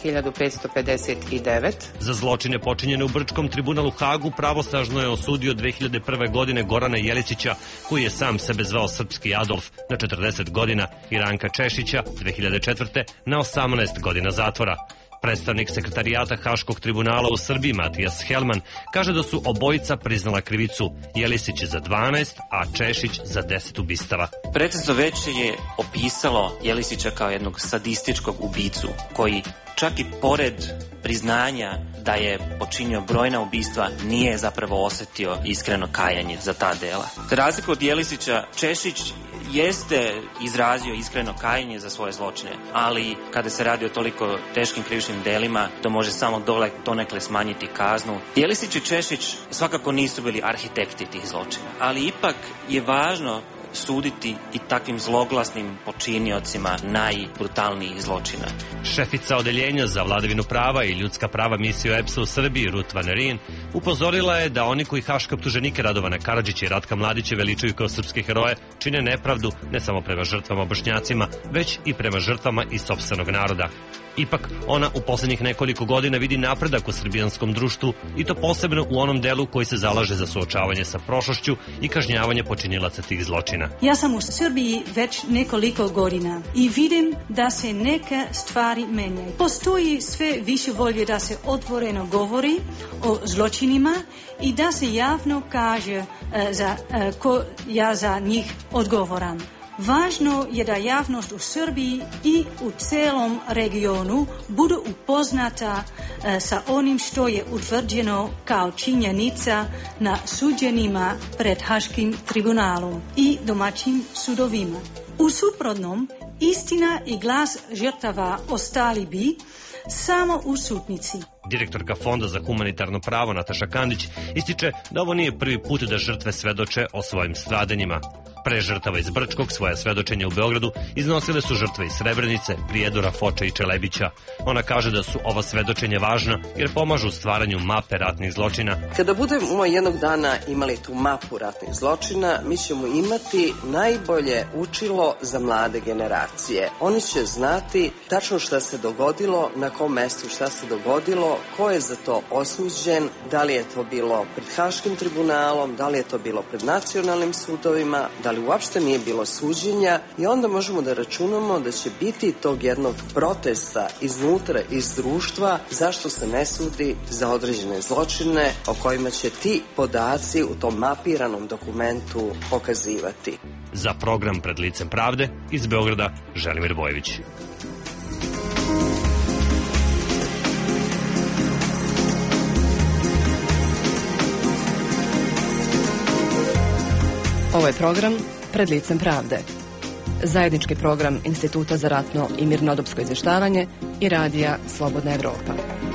1559.
Za zločine počinjene u Brčkom, tribunal u Hagu pravosnažno je osudio 2001. godine Gorana Jelisića, koji je sam sebe zvao Srpski Adolf, na 40 godina i Ranka Češića 2004. na 18 godina zatvora. Predstavnik sekretarijata Haškog tribunala u Srbiji, Matijas Helman, kaže da su obojica priznala krivicu, Jelisić za 12, a Češić za 10 ubistava.
Predsjedstvo veće je opisalo Jelisića kao jednog sadističkog ubicu, koji čak i pored priznanja da je počinio brojna ubistva, nije zapravo osjetio iskreno kajanje za ta dela. Za razliku od Jelisića, Češić jeste izrazio iskreno kajanje za svoje zločine, ali kada se radi o toliko teškim krivičnim delima, to može samo donekle smanjiti kaznu. Jelisić i Češić svakako nisu bili arhitekti tih zločina, ali ipak je važno suditi i takvim zloglasnim počiniocima najbrutalnijih zločina.
Šefica odeljenja za vladavinu prava i ljudska prava misije EPS-a u Srbiji, Ruth Vanerin, upozorila je da oni koji haške optuženike Radovana Karadžića i Ratka Mladića veličuju kao srpske heroje, čine nepravdu ne samo prema žrtvama Bošnjacima, već i prema žrtvama iz sopstvenog naroda. Ipak, ona u posljednjih nekoliko godina vidi napredak u srbijanskom društvu i to posebno u onom delu koji se zalaže za suočavanje sa prošlošću i kažnjavanje počinilaca tih zločina.
Ja sam u Srbiji već nekoliko godina i vidim da se neke stvari menjaju. Postoji sve više volje da se otvoreno govori o zločinima i da se javno kaže ko ja za njih odgovoram. Važno je da javnost u Srbiji i u celom regionu budu upoznata sa onim što je utvrđeno kao činjenica na suđenjima pred Haškim tribunalom i domaćim sudovima. U suprotnom, istina i glas žrtava ostali bi samo u sudnici.
Direktorka Fonda za humanitarno pravo Nataša Kandić ističe da ovo nije prvi put da žrtve svedoče o svojim stradanjima. Pre žrtava iz Brčkog svoje svedočenje u Beogradu iznosile su žrtve iz Srebrenice, Prijedora, Foče i Čelebića. Ona kaže da su ova svedočenja važna jer pomažu u stvaranju mape ratnih zločina.
Kada budemo jednog dana imali tu mapu ratnih zločina, mi ćemo imati najbolje učilo za mlade generacije. Oni će znati tačno šta se dogodilo, na kom mestu šta se dogodilo, ko je za to osuđen, da li je to bilo pred Haškim tribunalom, da li je to bilo pred nacionalnim sudovima, da li uopšte nije bilo suđenja, i onda možemo da računamo da će biti tog jednog protesta iznutra, iz društva, zašto se ne sudi za određene zločine o kojima će ti podaci u tom mapiranom dokumentu pokazivati.
Za program Pred licem pravde iz Beograda, Želimir Bojević.
Ovo je program Pred licem pravde. zajednički program Instituta za ratno i mirnodopsko izvještavanje i radija Slobodna Evropa.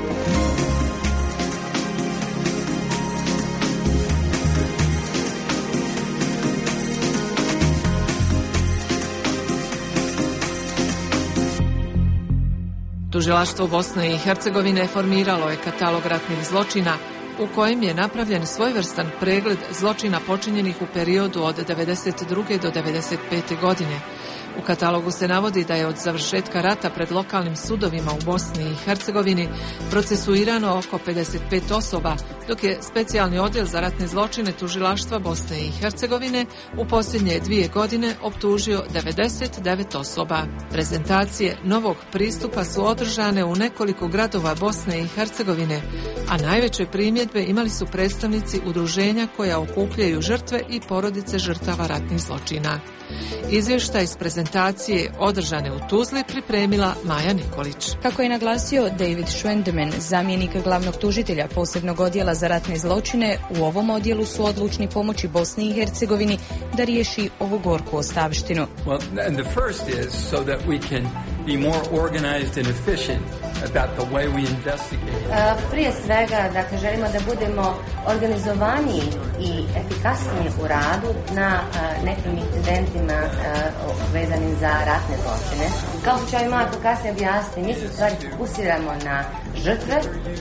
Tužilaštvo Bosne i Hercegovine formiralo je katalog ratnih zločina u kojem je napravljen svojevrstan pregled zločina počinjenih u periodu od 1992. do 1995. godine. U katalogu se navodi da je od završetka rata pred lokalnim sudovima u Bosni i Hercegovini procesuirano oko 55 osoba, dok je specijalni odjel za ratne zločine Tužilaštva Bosne i Hercegovine u posljednje 2 godine optužio 99 osoba. Prezentacije novog pristupa su održane u nekoliko gradova Bosne i Hercegovine, a najveće primjedbe imali su predstavnici udruženja koja okupljaju žrtve i porodice žrtava ratnih zločina. Izvještaj iz prezentacije održane u Tuzli pripremila Maja Nikolić.
Kako je naglasio David Schwendeman, zamjenik glavnog tužitelja posebnog odjela za ratne zločine, u ovom odjelu su odlučni pomoći Bosni i Hercegovini da riješi ovu gorku ostavštinu.
Prije svega, dakle, želimo da budemo organizovaniji i efikasniji u radu na nekim incidentima vezanim za ratne zločine. Kao što će Marko kasnije objasniti, mi se u stvari fokusiramo na žrtve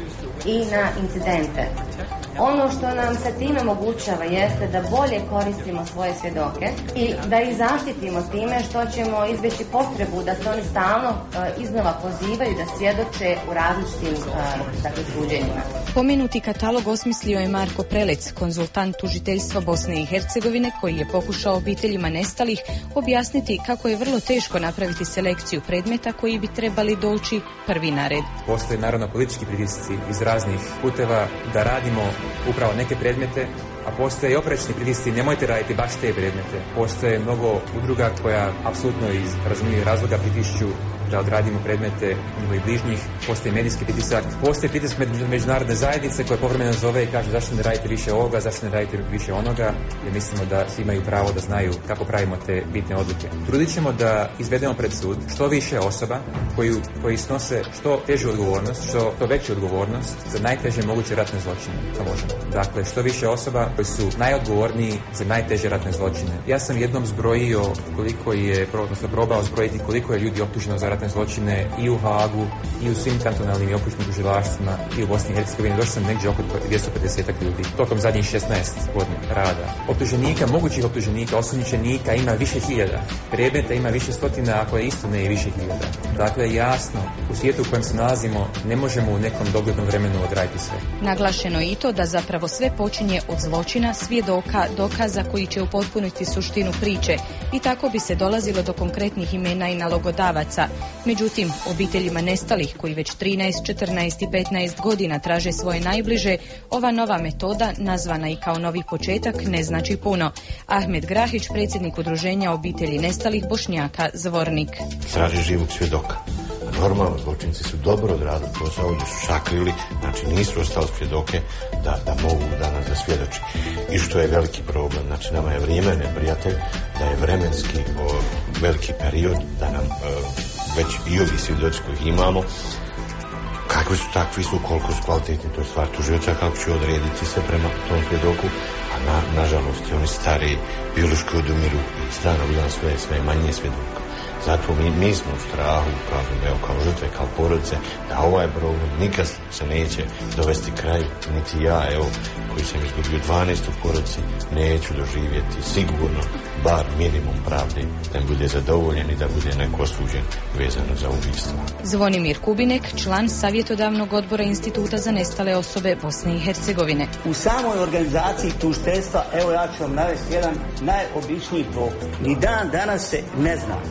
i na incidente. Ono što nam se time omogućava jeste da bolje koristimo svoje svjedoke i da ih zaštitimo time što ćemo izbjeći potrebu da se oni stalno iznova pozivaju da svjedoče u različitim suđenjima.
Pomenuti katalog osmislio je Marko Prelec, konzultant tužiteljstva Bosne i Hercegovine, koji je pokušao obiteljima nestalih objasniti kako je vrlo teško napraviti selekciju predmeta koji bi trebali doći prvi na red.
Postoje naravno politički pritisci iz raznih puteva da radimo upravo neke predmete, a postoje i oprečni pritisci, nemojte raditi baš te predmete. Postoje mnogo udruga koja apsolutno iz razumljivih razloga pritišću da odradimo predmete njihovih bližnjih. Postoji medijski pritisak, postoji pritisak međunarodne zajednice koja povremeno zove i kaže zašto ne radite više ovoga, zašto ne radite više onoga, jer mislimo da svi imaju pravo da znaju kako pravimo te bitne odluke. Trudit ćemo da izvedemo pred sud što više osoba koji snose što težu odgovornost, što veću odgovornost za najteže moguće ratne zločine. To možemo. Dakle, što više osoba koji su najodgovorniji za najteže ratne zločine. Ja sam jednom zbrojio koliko je, odnosno probao zbrojiti koliko je ljudi optuženo za ratne zločine i u Hagu, i u svim kantonalnim i okružnim tužilaštvima i u Bosni i Hercegovini. Došao sam negdje oko 250 ljudi tokom zadnjih 16 godina rada. Optuženika, mogućih optuženika, osumnjičenika ima više hiljada. Predmeta ima više stotina, ako je isto ne i više hiljada. Dakle, jasno, u svijetu u kojem se nalazimo ne možemo u nekom doglednom vremenu odraditi sve.
Naglašeno je i to da zapravo sve počinje od zločina, svjedoka, dokaza koji će upotpuniti suštinu priče i tako bi se dolazilo do konkretnih imena i nalogodavaca. Međutim, obiteljima nestalih koji već 13, 14 i 15 godina traže svoje najbliže, ova nova metoda, nazvana i kao novi početak, ne znači puno. Ahmed Grahić, predsjednik udruženja obitelji nestalih Bošnjaka Zvornik.
Traže živog svjedoka. Normalno, zločinci su dobro odradili posao, ovdje su sakrili, znači nisu ostali svjedoke da mogu danas da svjedoči. I što je veliki problem, znači nama je vrijeme neprijatelj, da je vremenski veliki period, da nam već i ovi svjedoci kojih imamo, kakvi su, takvi su, koliko su kvalitetni, to je stvar tužioca, kako će odrediti se prema tom svjedoku, a nažalost oni stari biološki odumiru i iz dana u dan sve manje svjedoka. Zato mi smo u strahu, kao žrtve, kao porodice, da ovaj problem nikad se neće dovesti kraju, niti ja, koji sam izgubio 12 u porodici, neću doživjeti sigurno bar minimum pravde, da bude zadovoljen i da bude neko osuđen vezano za ubistvo.
Zvonimir Kubinek, član savjetodavnog odbora Instituta za nestale osobe Bosne i Hercegovine.
U samoj organizaciji tužiteljstva, evo ja ću vam navesti jedan najobičniji propust. Ni dan danas se ne zna gdje je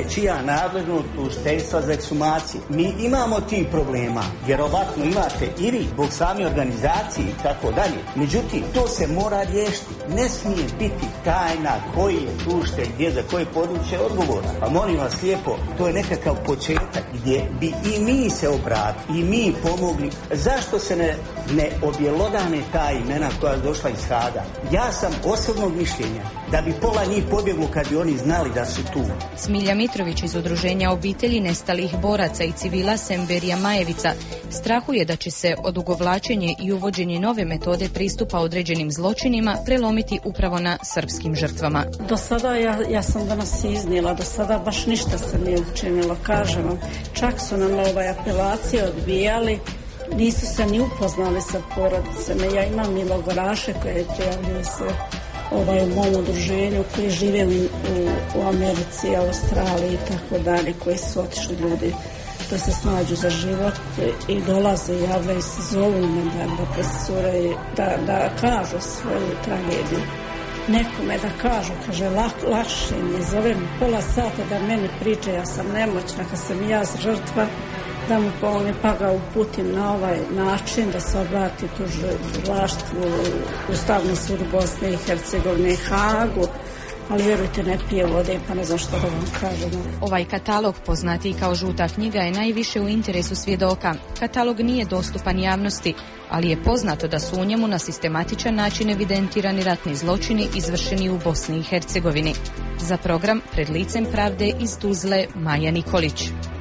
čija nadležnost tužiteljstva za ekshumacije. Mi imamo tih problema, vjerovatno imate i vi, zbog same organizacije i tako dalje. Međutim, to se mora riješiti. Ne smije biti tajna koji je tužitelj, gdje za koje područje odgovora. Pa molim vas lijepo, to je nekakav početak gdje bi i mi se obratili, i mi pomogli. Zašto se ne objelodane ta imena koja je došla iz Haga? Ja sam osobnog mišljenja da bi pola njih pobjeglo kad bi oni znali da su tu.
Smilja Mitrović iz Udruženja obitelji nestalih boraca i civila Semberija Majevica strahuje da će se odugovlačenje i uvođenje nove metode pristupa određenim zločinima prelomiti upravo na srpskim žrtvama.
Do sada, ja sam danas iznijela, do sada baš ništa se nije učinilo, kažem vam. Čak su nam apelacije odbijali, nisu se ni upoznali sa porodicama. Ja imam i logoraše koje prijavljuju se u mom udruženju, koji žive u Americi, Australiji i tako dalje, koji su otišli ljudi da se snađu za život i dolaze, javljaju se, zovu me da presure, da kažu svoju tragediju. Nekome da kažu, kaže, lakše mi je, zove mi pola sata da meni priča, ja sam nemoćna, kad sam ja žrtva, da mu pomogne, pa ga uputim na ovaj način da se obrati tužilaštvu, Ustavnom sudu Bosne i Hercegovine, Hagu, ali vjerujte, ne pije vode, pa ne znam što da vam kažem.
Ovaj katalog, poznatiji kao žuta knjiga, je najviše u interesu svjedoka. Katalog nije dostupan javnosti, ali je poznato da su u njemu na sistematičan način evidentirani ratni zločini izvršeni u Bosni i Hercegovini. Za program Pred licem pravde iz Tuzle, Maja Nikolić.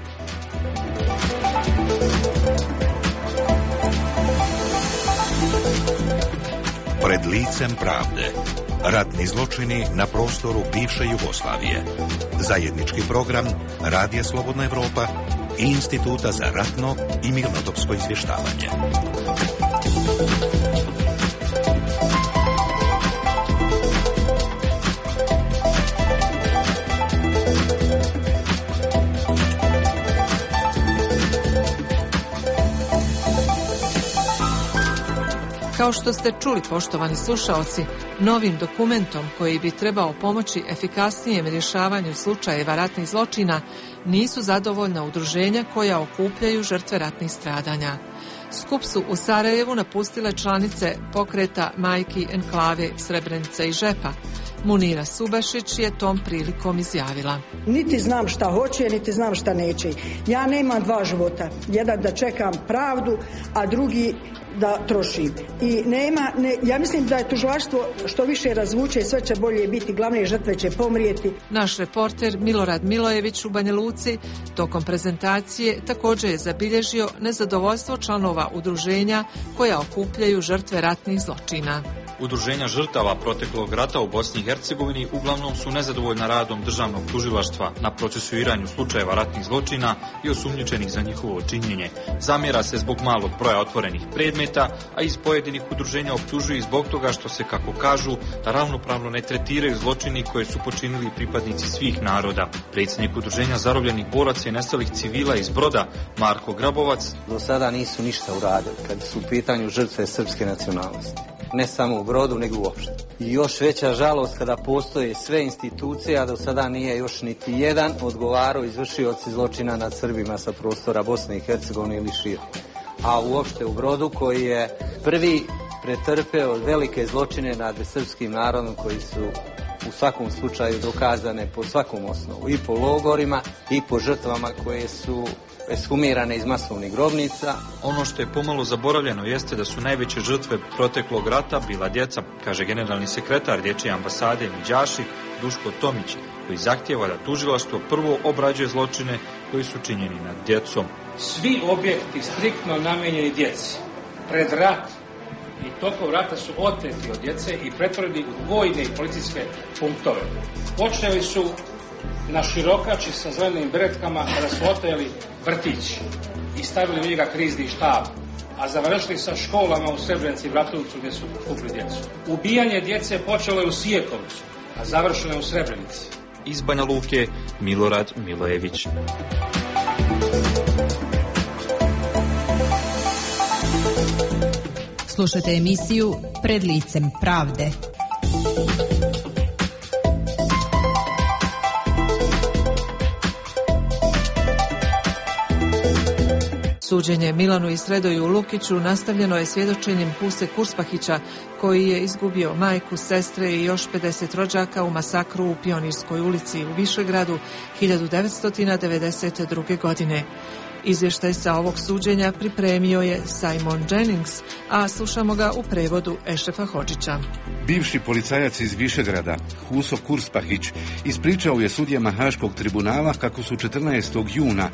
Pred licem pravde. Ratni zločini na prostoru bivše Jugoslavije. Zajednički program Radija Slobodna Evropa i Instituta za ratno i mirnodopsko izvještavanje.
Kao što ste čuli, poštovani slušaoci, novim dokumentom koji bi trebao pomoći efikasnijem rješavanju slučajeva ratnih zločina nisu zadovoljna udruženja koja okupljaju žrtve ratnih stradanja. Skup su u Sarajevu napustile članice pokreta Majki Enklave Srebrenica i Žepa. Munira Subašić je tom prilikom izjavila:
Niti znam šta hoće, niti znam šta neće. Ja nemam dva života. Jedan da čekam pravdu, a drugi da trošim. I ja mislim da je tužilaštvo što više razvuče, sve će bolje biti, glavne žrtve će pomrijeti.
Naš reporter Milorad Milojević u Banja Luci tokom prezentacije također je zabilježio nezadovoljstvo članova udruženja koja okupljaju žrtve ratnih zločina.
Udruženja žrtava proteklog rata u Bosni i Hercegovini uglavnom su nezadovoljna radom državnog tužilaštva na procesuiranju slučajeva ratnih zločina i osumnjičenih za njihovo činjenje. Zamjera se zbog malog broja otvorenih predmeta, a iz pojedinih udruženja optužuju zbog toga što se, kako kažu, ravnopravno ne tretiraju zločini koje su počinili pripadnici svih naroda. Predsjednik udruženja zarobljenih boraca i nestalih civila iz Broda, Marko Grabovac,
do sada nisu ništa uradili kad su u pitanju žrtve srpske nacionalnosti. Ne samo u Brodu, nego uopšte. I još veća žalost kada postoje sve institucije, a do sada nije još niti jedan odgovarao izvršioci zločina nad Srbima sa prostora Bosne i Hercegovine ili šire. A uopšte u Brodu, koji je prvi pretrpeo velike zločine nad srpskim narodom, koji su u svakom slučaju dokazane po svakom osnovu, i po logorima i po žrtvama koje su eshumirane iz masovnih grobnica.
Ono što je pomalo zaboravljeno jeste da su najveće žrtve proteklog rata bila djeca, kaže generalni sekretar Dječje ambasade Miđaši Duško Tomić, koji zahtijeva da tužilaštvo prvo obrađuje zločine koji su činjeni nad djecom.
Svi objekti striktno namijenjeni djeci pred rat i tokom rata su oteti od djece i pretvoreni u vojne i policijske punktove. Počeli su na Širokači sa zelenim beretkama kada su otajali vrtić i stavili u njega krizni štab, a završili sa školama u Srebrenici i Bratovcu gdje su kupili djecu. Ubijanje djece počelo je u Sijekovcu, a završeno je u Srebrenici.
Iz Banja Luke, Milorad Milojević.
Slušajte emisiju Pred licem pravde.
Suđenje Milanu i Sredoju Lukiću nastavljeno je svjedočenjem Puse Kurspahića, koji je izgubio majku, sestre i još 50 rođaka u masakru u Pionirskoj ulici u Višegradu 1992. godine. Izvještaj sa ovog suđenja pripremio je Simon Jennings, a slušamo ga u prevodu Ešrefa Hodžića.
Bivši policajac iz Višegrada, Huso Kurspahić, ispričao je sudijama Haškog tribunala kako su 14. juna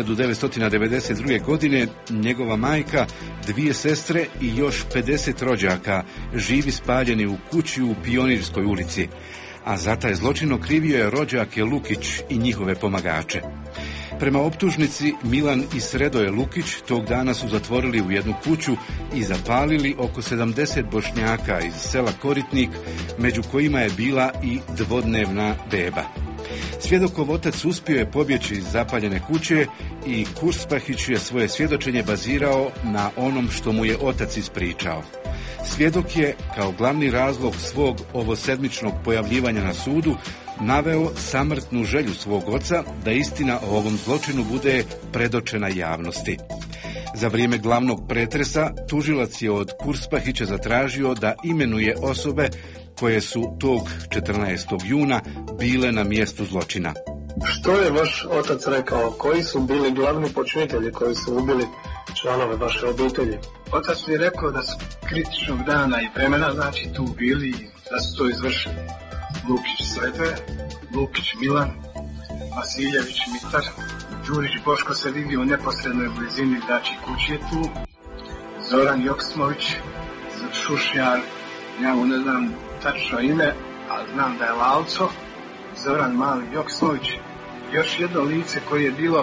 1992. godine njegova majka, 2 sestre i još 50 rođaka živi spaljeni u kući u Pionirskoj ulici, a za taj zločin okrivio je rođake Lukić i njihove pomagače. Prema optužnici, Milan i Sredoje Lukić tog dana su zatvorili u jednu kuću i zapalili oko 70 Bošnjaka iz sela Koritnik, među kojima je bila i dvodnevna beba. Svjedokov otac uspio je pobjeći iz zapaljene kuće i Kurspahić je svoje svjedočenje bazirao na onom što mu je otac ispričao. Svjedok je, kao glavni razlog svog ovosedmičnog pojavljivanja na sudu, naveo samrtnu želju svog oca da istina o ovom zločinu bude predočena javnosti. Za vrijeme glavnog pretresa tužilac je od Kurspahića zatražio da imenuje osobe koje su tog 14. juna bile na mjestu zločina.
Što je vaš otac rekao? Koji su bili glavni počinitelji koji su ubili članove vaše obitelji?
Otac mi je rekao da su kritičnog dana i vremena, znači, tu bili i da su to izvršili. Lukić Sredoje, Lukić Milan, Vasiljević Mitar, Đurić Boško se vidio u neposrednoj blizini, znači kući je tu, Zoran Joksmović, Šušnjar, ja mu ne znam tačno ime, ali znam da je Lalco, Zoran Mali Joksmović, još jedno lice koje je bilo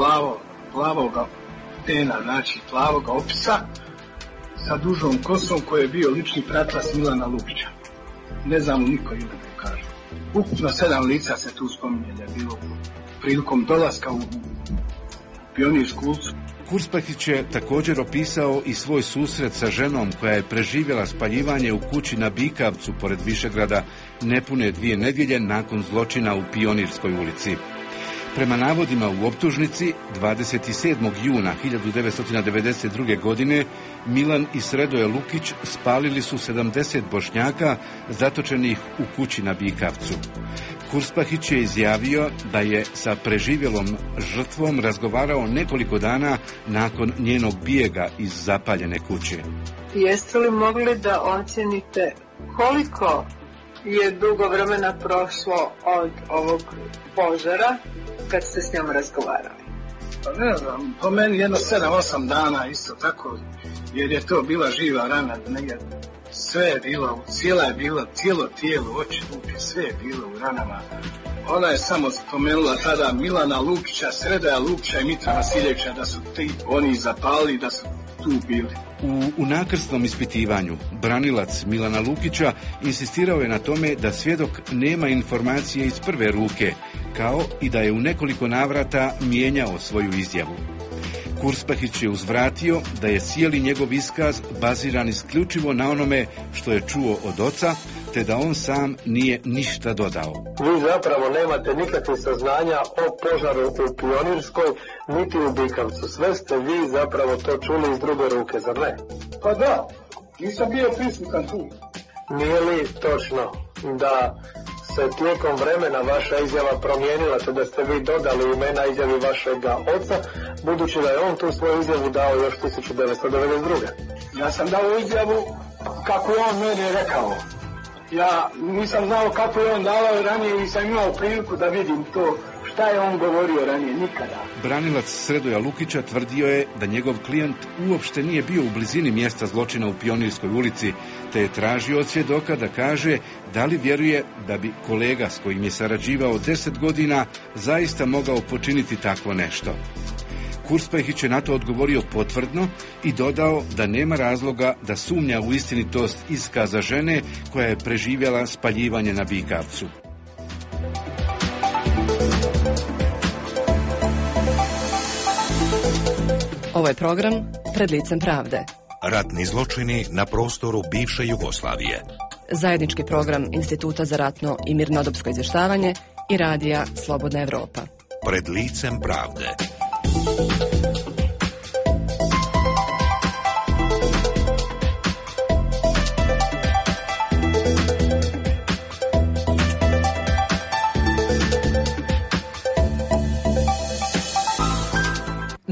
plavoga tena, znači plavoga opisa, sa dužom kosom, koji je bio lični pratlac Milana Lukića. Ne znam mu niko ime da kaže. Ukupno 7 lica se tu spominje da je bilo prilikom dolaska u Pionirsku ulicu.
Kurspahić je također opisao i svoj susret sa ženom koja je preživjela spaljivanje u kući na Bikavcu pored Višegrada nepune 2 nedjelje nakon zločina u Pionirskoj ulici. Prema navodima u optužnici, 27. juna 1992. godine Milan i Sredoje Lukić spalili su 70 Bošnjaka zatočenih u kući na Bikavcu. Kurspahić je izjavio da je sa preživjelom žrtvom razgovarao nekoliko dana nakon njenog bijega iz zapaljene kuće.
Jeste li mogli da ocjenite koliko je dugo vremena prošlo od ovog požara kad ste s njom razgovarali?
Pa ne znam, po meni jedno 7-8 dana isto tako, jer je to bila živa rana, sve je bilo, cijelo tijelo, oči, ruke, sve je bilo u ranama. Ona je samo spomenula tada Milana Lukića, Sredoja Lukića i Mitra Vasiljevića da su oni zapali, da su tu bili.
U nakrsnom ispitivanju branilac Milana Lukića insistirao je na tome da svjedok nema informacije iz prve ruke, kao i da je u nekoliko navrata mijenjao svoju izjavu. Kurspahić je uzvratio da je cijeli njegov iskaz baziran isključivo na onome što je čuo od oca, te da on sam nije ništa dodao.
Vi zapravo nemate nikakve saznanja o požaru u Pionirskoj, niti u Bikavcu. Sve ste vi zapravo to čuli iz druge ruke, zar ne?
Pa da, nisam bio prisutan tu.
Nije li točno da se tijekom vremena vaša izjava promijenila, te da ste vi dodali imena izjavi vašega oca, budući da je on tu svoju izjavu dao još 1992.
Ja sam dao izjavu kako je on meni rekao. Ja nisam znao kako je on dao ranije, nisam imao priliku da vidim to šta je on govorio ranije, nikada.
Branilac Sredoja Lukića tvrdio je da njegov klijent uopšte nije bio u blizini mjesta zločina u Pionirskoj ulici, te je tražio od svjedoka da kaže da li vjeruje da bi kolega s kojim je sarađivao 10 godina zaista mogao počiniti takvo nešto. Kurspahić je na to odgovorio potvrdno i dodao da nema razloga da sumnja u istinitost iskaza žene koja je preživjela spaljivanje na Bikavcu.
Ovo je program Pred licem pravde.
Ratni zločini na prostoru bivše Jugoslavije.
Zajednički program Instituta za ratno i mirnodopsko izvještavanje i radija Slobodna Evropa.
Pred licem pravde.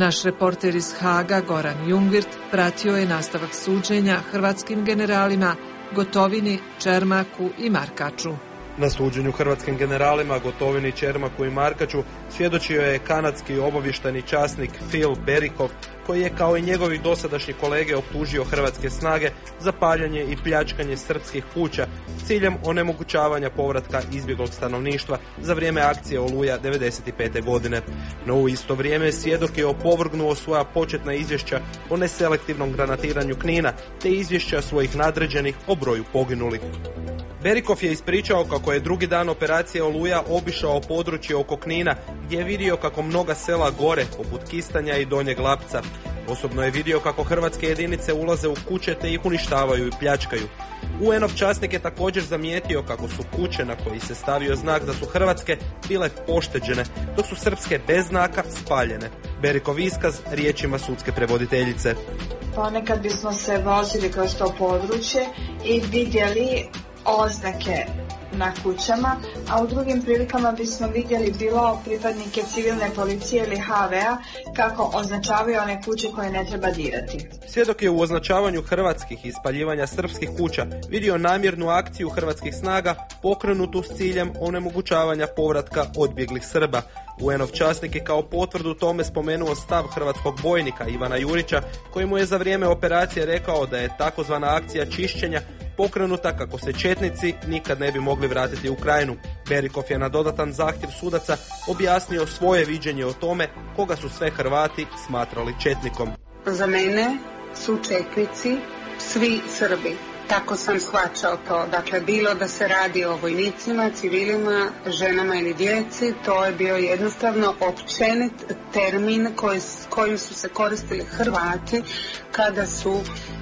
Naš reporter iz Haga, Goran Jungwirth, pratio je nastavak suđenja hrvatskim generalima Gotovini, Čermaku i Markaču.
Na suđenju hrvatskim generalima Gotovini, Čermaku i Markaču svjedočio je kanadski obavještajni časnik Phil Berikov, koji je kao i njegovi dosadašnji kolege optužio hrvatske snage za paljanje i pljačkanje srpskih kuća s ciljem onemogućavanja povratka izbjeglog stanovništva za vrijeme akcije Oluja 1995. godine. No u isto vrijeme svjedok je opovrgnuo svoja početna izvješća o neselektivnom granatiranju Knina te izvješća svojih nadređenih o broju poginulih. Berikov je ispričao kako je drugi dan operacije Oluja obišao područje oko Knina gdje je vidio kako mnoga sela gore, poput Kistanja i Donjeg Lapca. Osobno je vidio kako hrvatske jedinice ulaze u kuće te ih uništavaju i pljačkaju. UN-ov časnik je također zamijetio kako su kuće na koji se stavio znak da su hrvatske bile pošteđene, dok su srpske bez znaka spaljene. Berikov iskaz riječima sudske prevoditeljice.
Ponekad bismo se vozili kroz to područje i vidjeli oznake na kućama, a u drugim prilikama bismo vidjeli bilo pripadnike civilne policije ili HV-a kako označavaju one kuće koje ne treba dirati.
Svjedok je u označavanju hrvatskih i spaljivanja srpskih kuća vidio namjernu akciju hrvatskih snaga pokrenutu s ciljem onemogućavanja povratka odbjeglih Srba. UN-ov časnik je kao potvrdu tome spomenuo stav hrvatskog bojnika Ivana Jurića, koji mu je za vrijeme operacije rekao da je takozvana akcija čišćenja pokrenuta kako se četnici nikad ne bi mogli vratiti u Krajinu. Berikov je na dodatan zahtjev sudaca objasnio svoje viđenje o tome koga su sve Hrvati smatrali četnikom.
Za mene su četnici svi Srbi. Tako sam shvaćao to. Dakle, bilo da se radi o vojnicima, civilima, ženama ili djeci, to je bio jednostavno općenit termin kojim su se koristili Hrvati kada su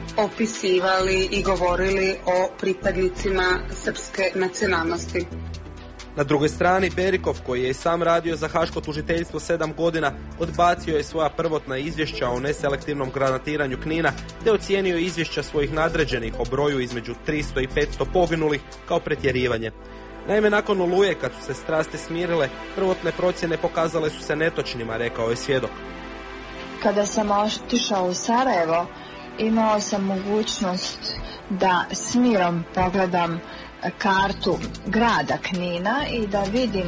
opisivali i govorili o pripadnicima srpske nacionalnosti.
Na drugoj strani, Berikov, koji je i sam radio za Haško tužiteljstvo 7 godina, odbacio je svoja prvotna izvješća o neselektivnom granatiranju Knina, te ocijenio izvješća svojih nadređenih o broju između 300 i 500 poginulih kao pretjerivanje. Naime, nakon Oluje, kad su se strasti smirile, prvotne procjene pokazale su se netočnima, rekao je svjedok.
Kada sam otišao u Sarajevo, imao sam mogućnost da s mirom pogledam kartu grada Knina i da vidim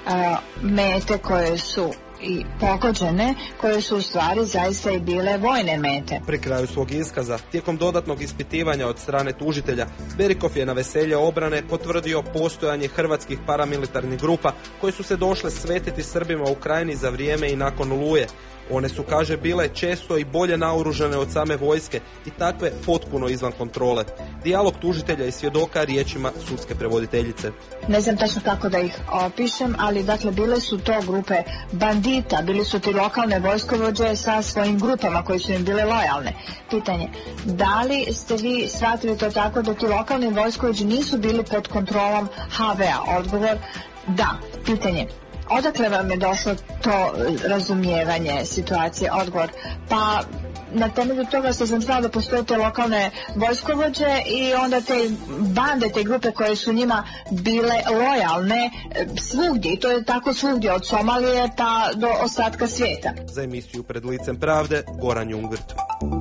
mete koje su i pogođene, koje su u stvari zaista i bile vojne mete.
Pri kraju svog iskaza, tijekom dodatnog ispitivanja od strane tužitelja, Berikov je na veselje obrane potvrdio postojanje hrvatskih paramilitarnih grupa koje su se došle svetiti Srbima u Krajini za vrijeme i nakon Oluje. One su, kaže, bile često i bolje naoružane od same vojske i takve potpuno izvan kontrole. Dijalog tužitelja i svjedoka riječima sudske prevoditeljice.
Ne znam tačno kako da ih opišem, ali dakle bile su to grupe bandita, bili su ti lokalne vojskovođe sa svojim grupama koji su im bile lojalne. Pitanje, da li ste vi shvatili to tako da ti lokalni vojskovođe nisu bili pod kontrolom HV-a? Odgovor, da. Pitanje, odakle vam je došlo to razumijevanje situacije? Odgovor, pa na temelju toga što sam znala da postoje te lokalne vojskovođe i onda te bande, te grupe koje su njima bile lojalne svugdje, i to je tako svugdje od Somalije pa do ostatka svijeta.
Za emisiju Pred licem pravde, Goran Jungwirth.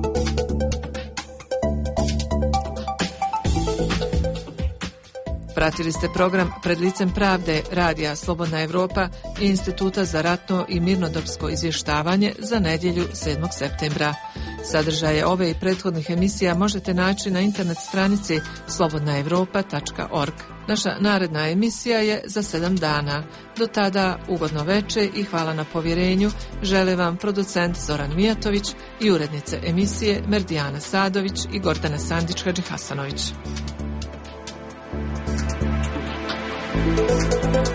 Pratili ste program Pred licem pravde Radija Slobodna Evropa i Instituta za ratno i mirnodopsko izvještavanje za nedjelju 7. septembra. Sadržaje ove i prethodnih emisija možete naći na internet stranici slobodnaevropa.org. Naša naredna emisija je za 7 dana. Do tada ugodno veče i hvala na povjerenju. Žele vam producent Zoran Mijatović i urednice emisije Merdijana Sadović i Gordana Sandić-Hadžihasanović.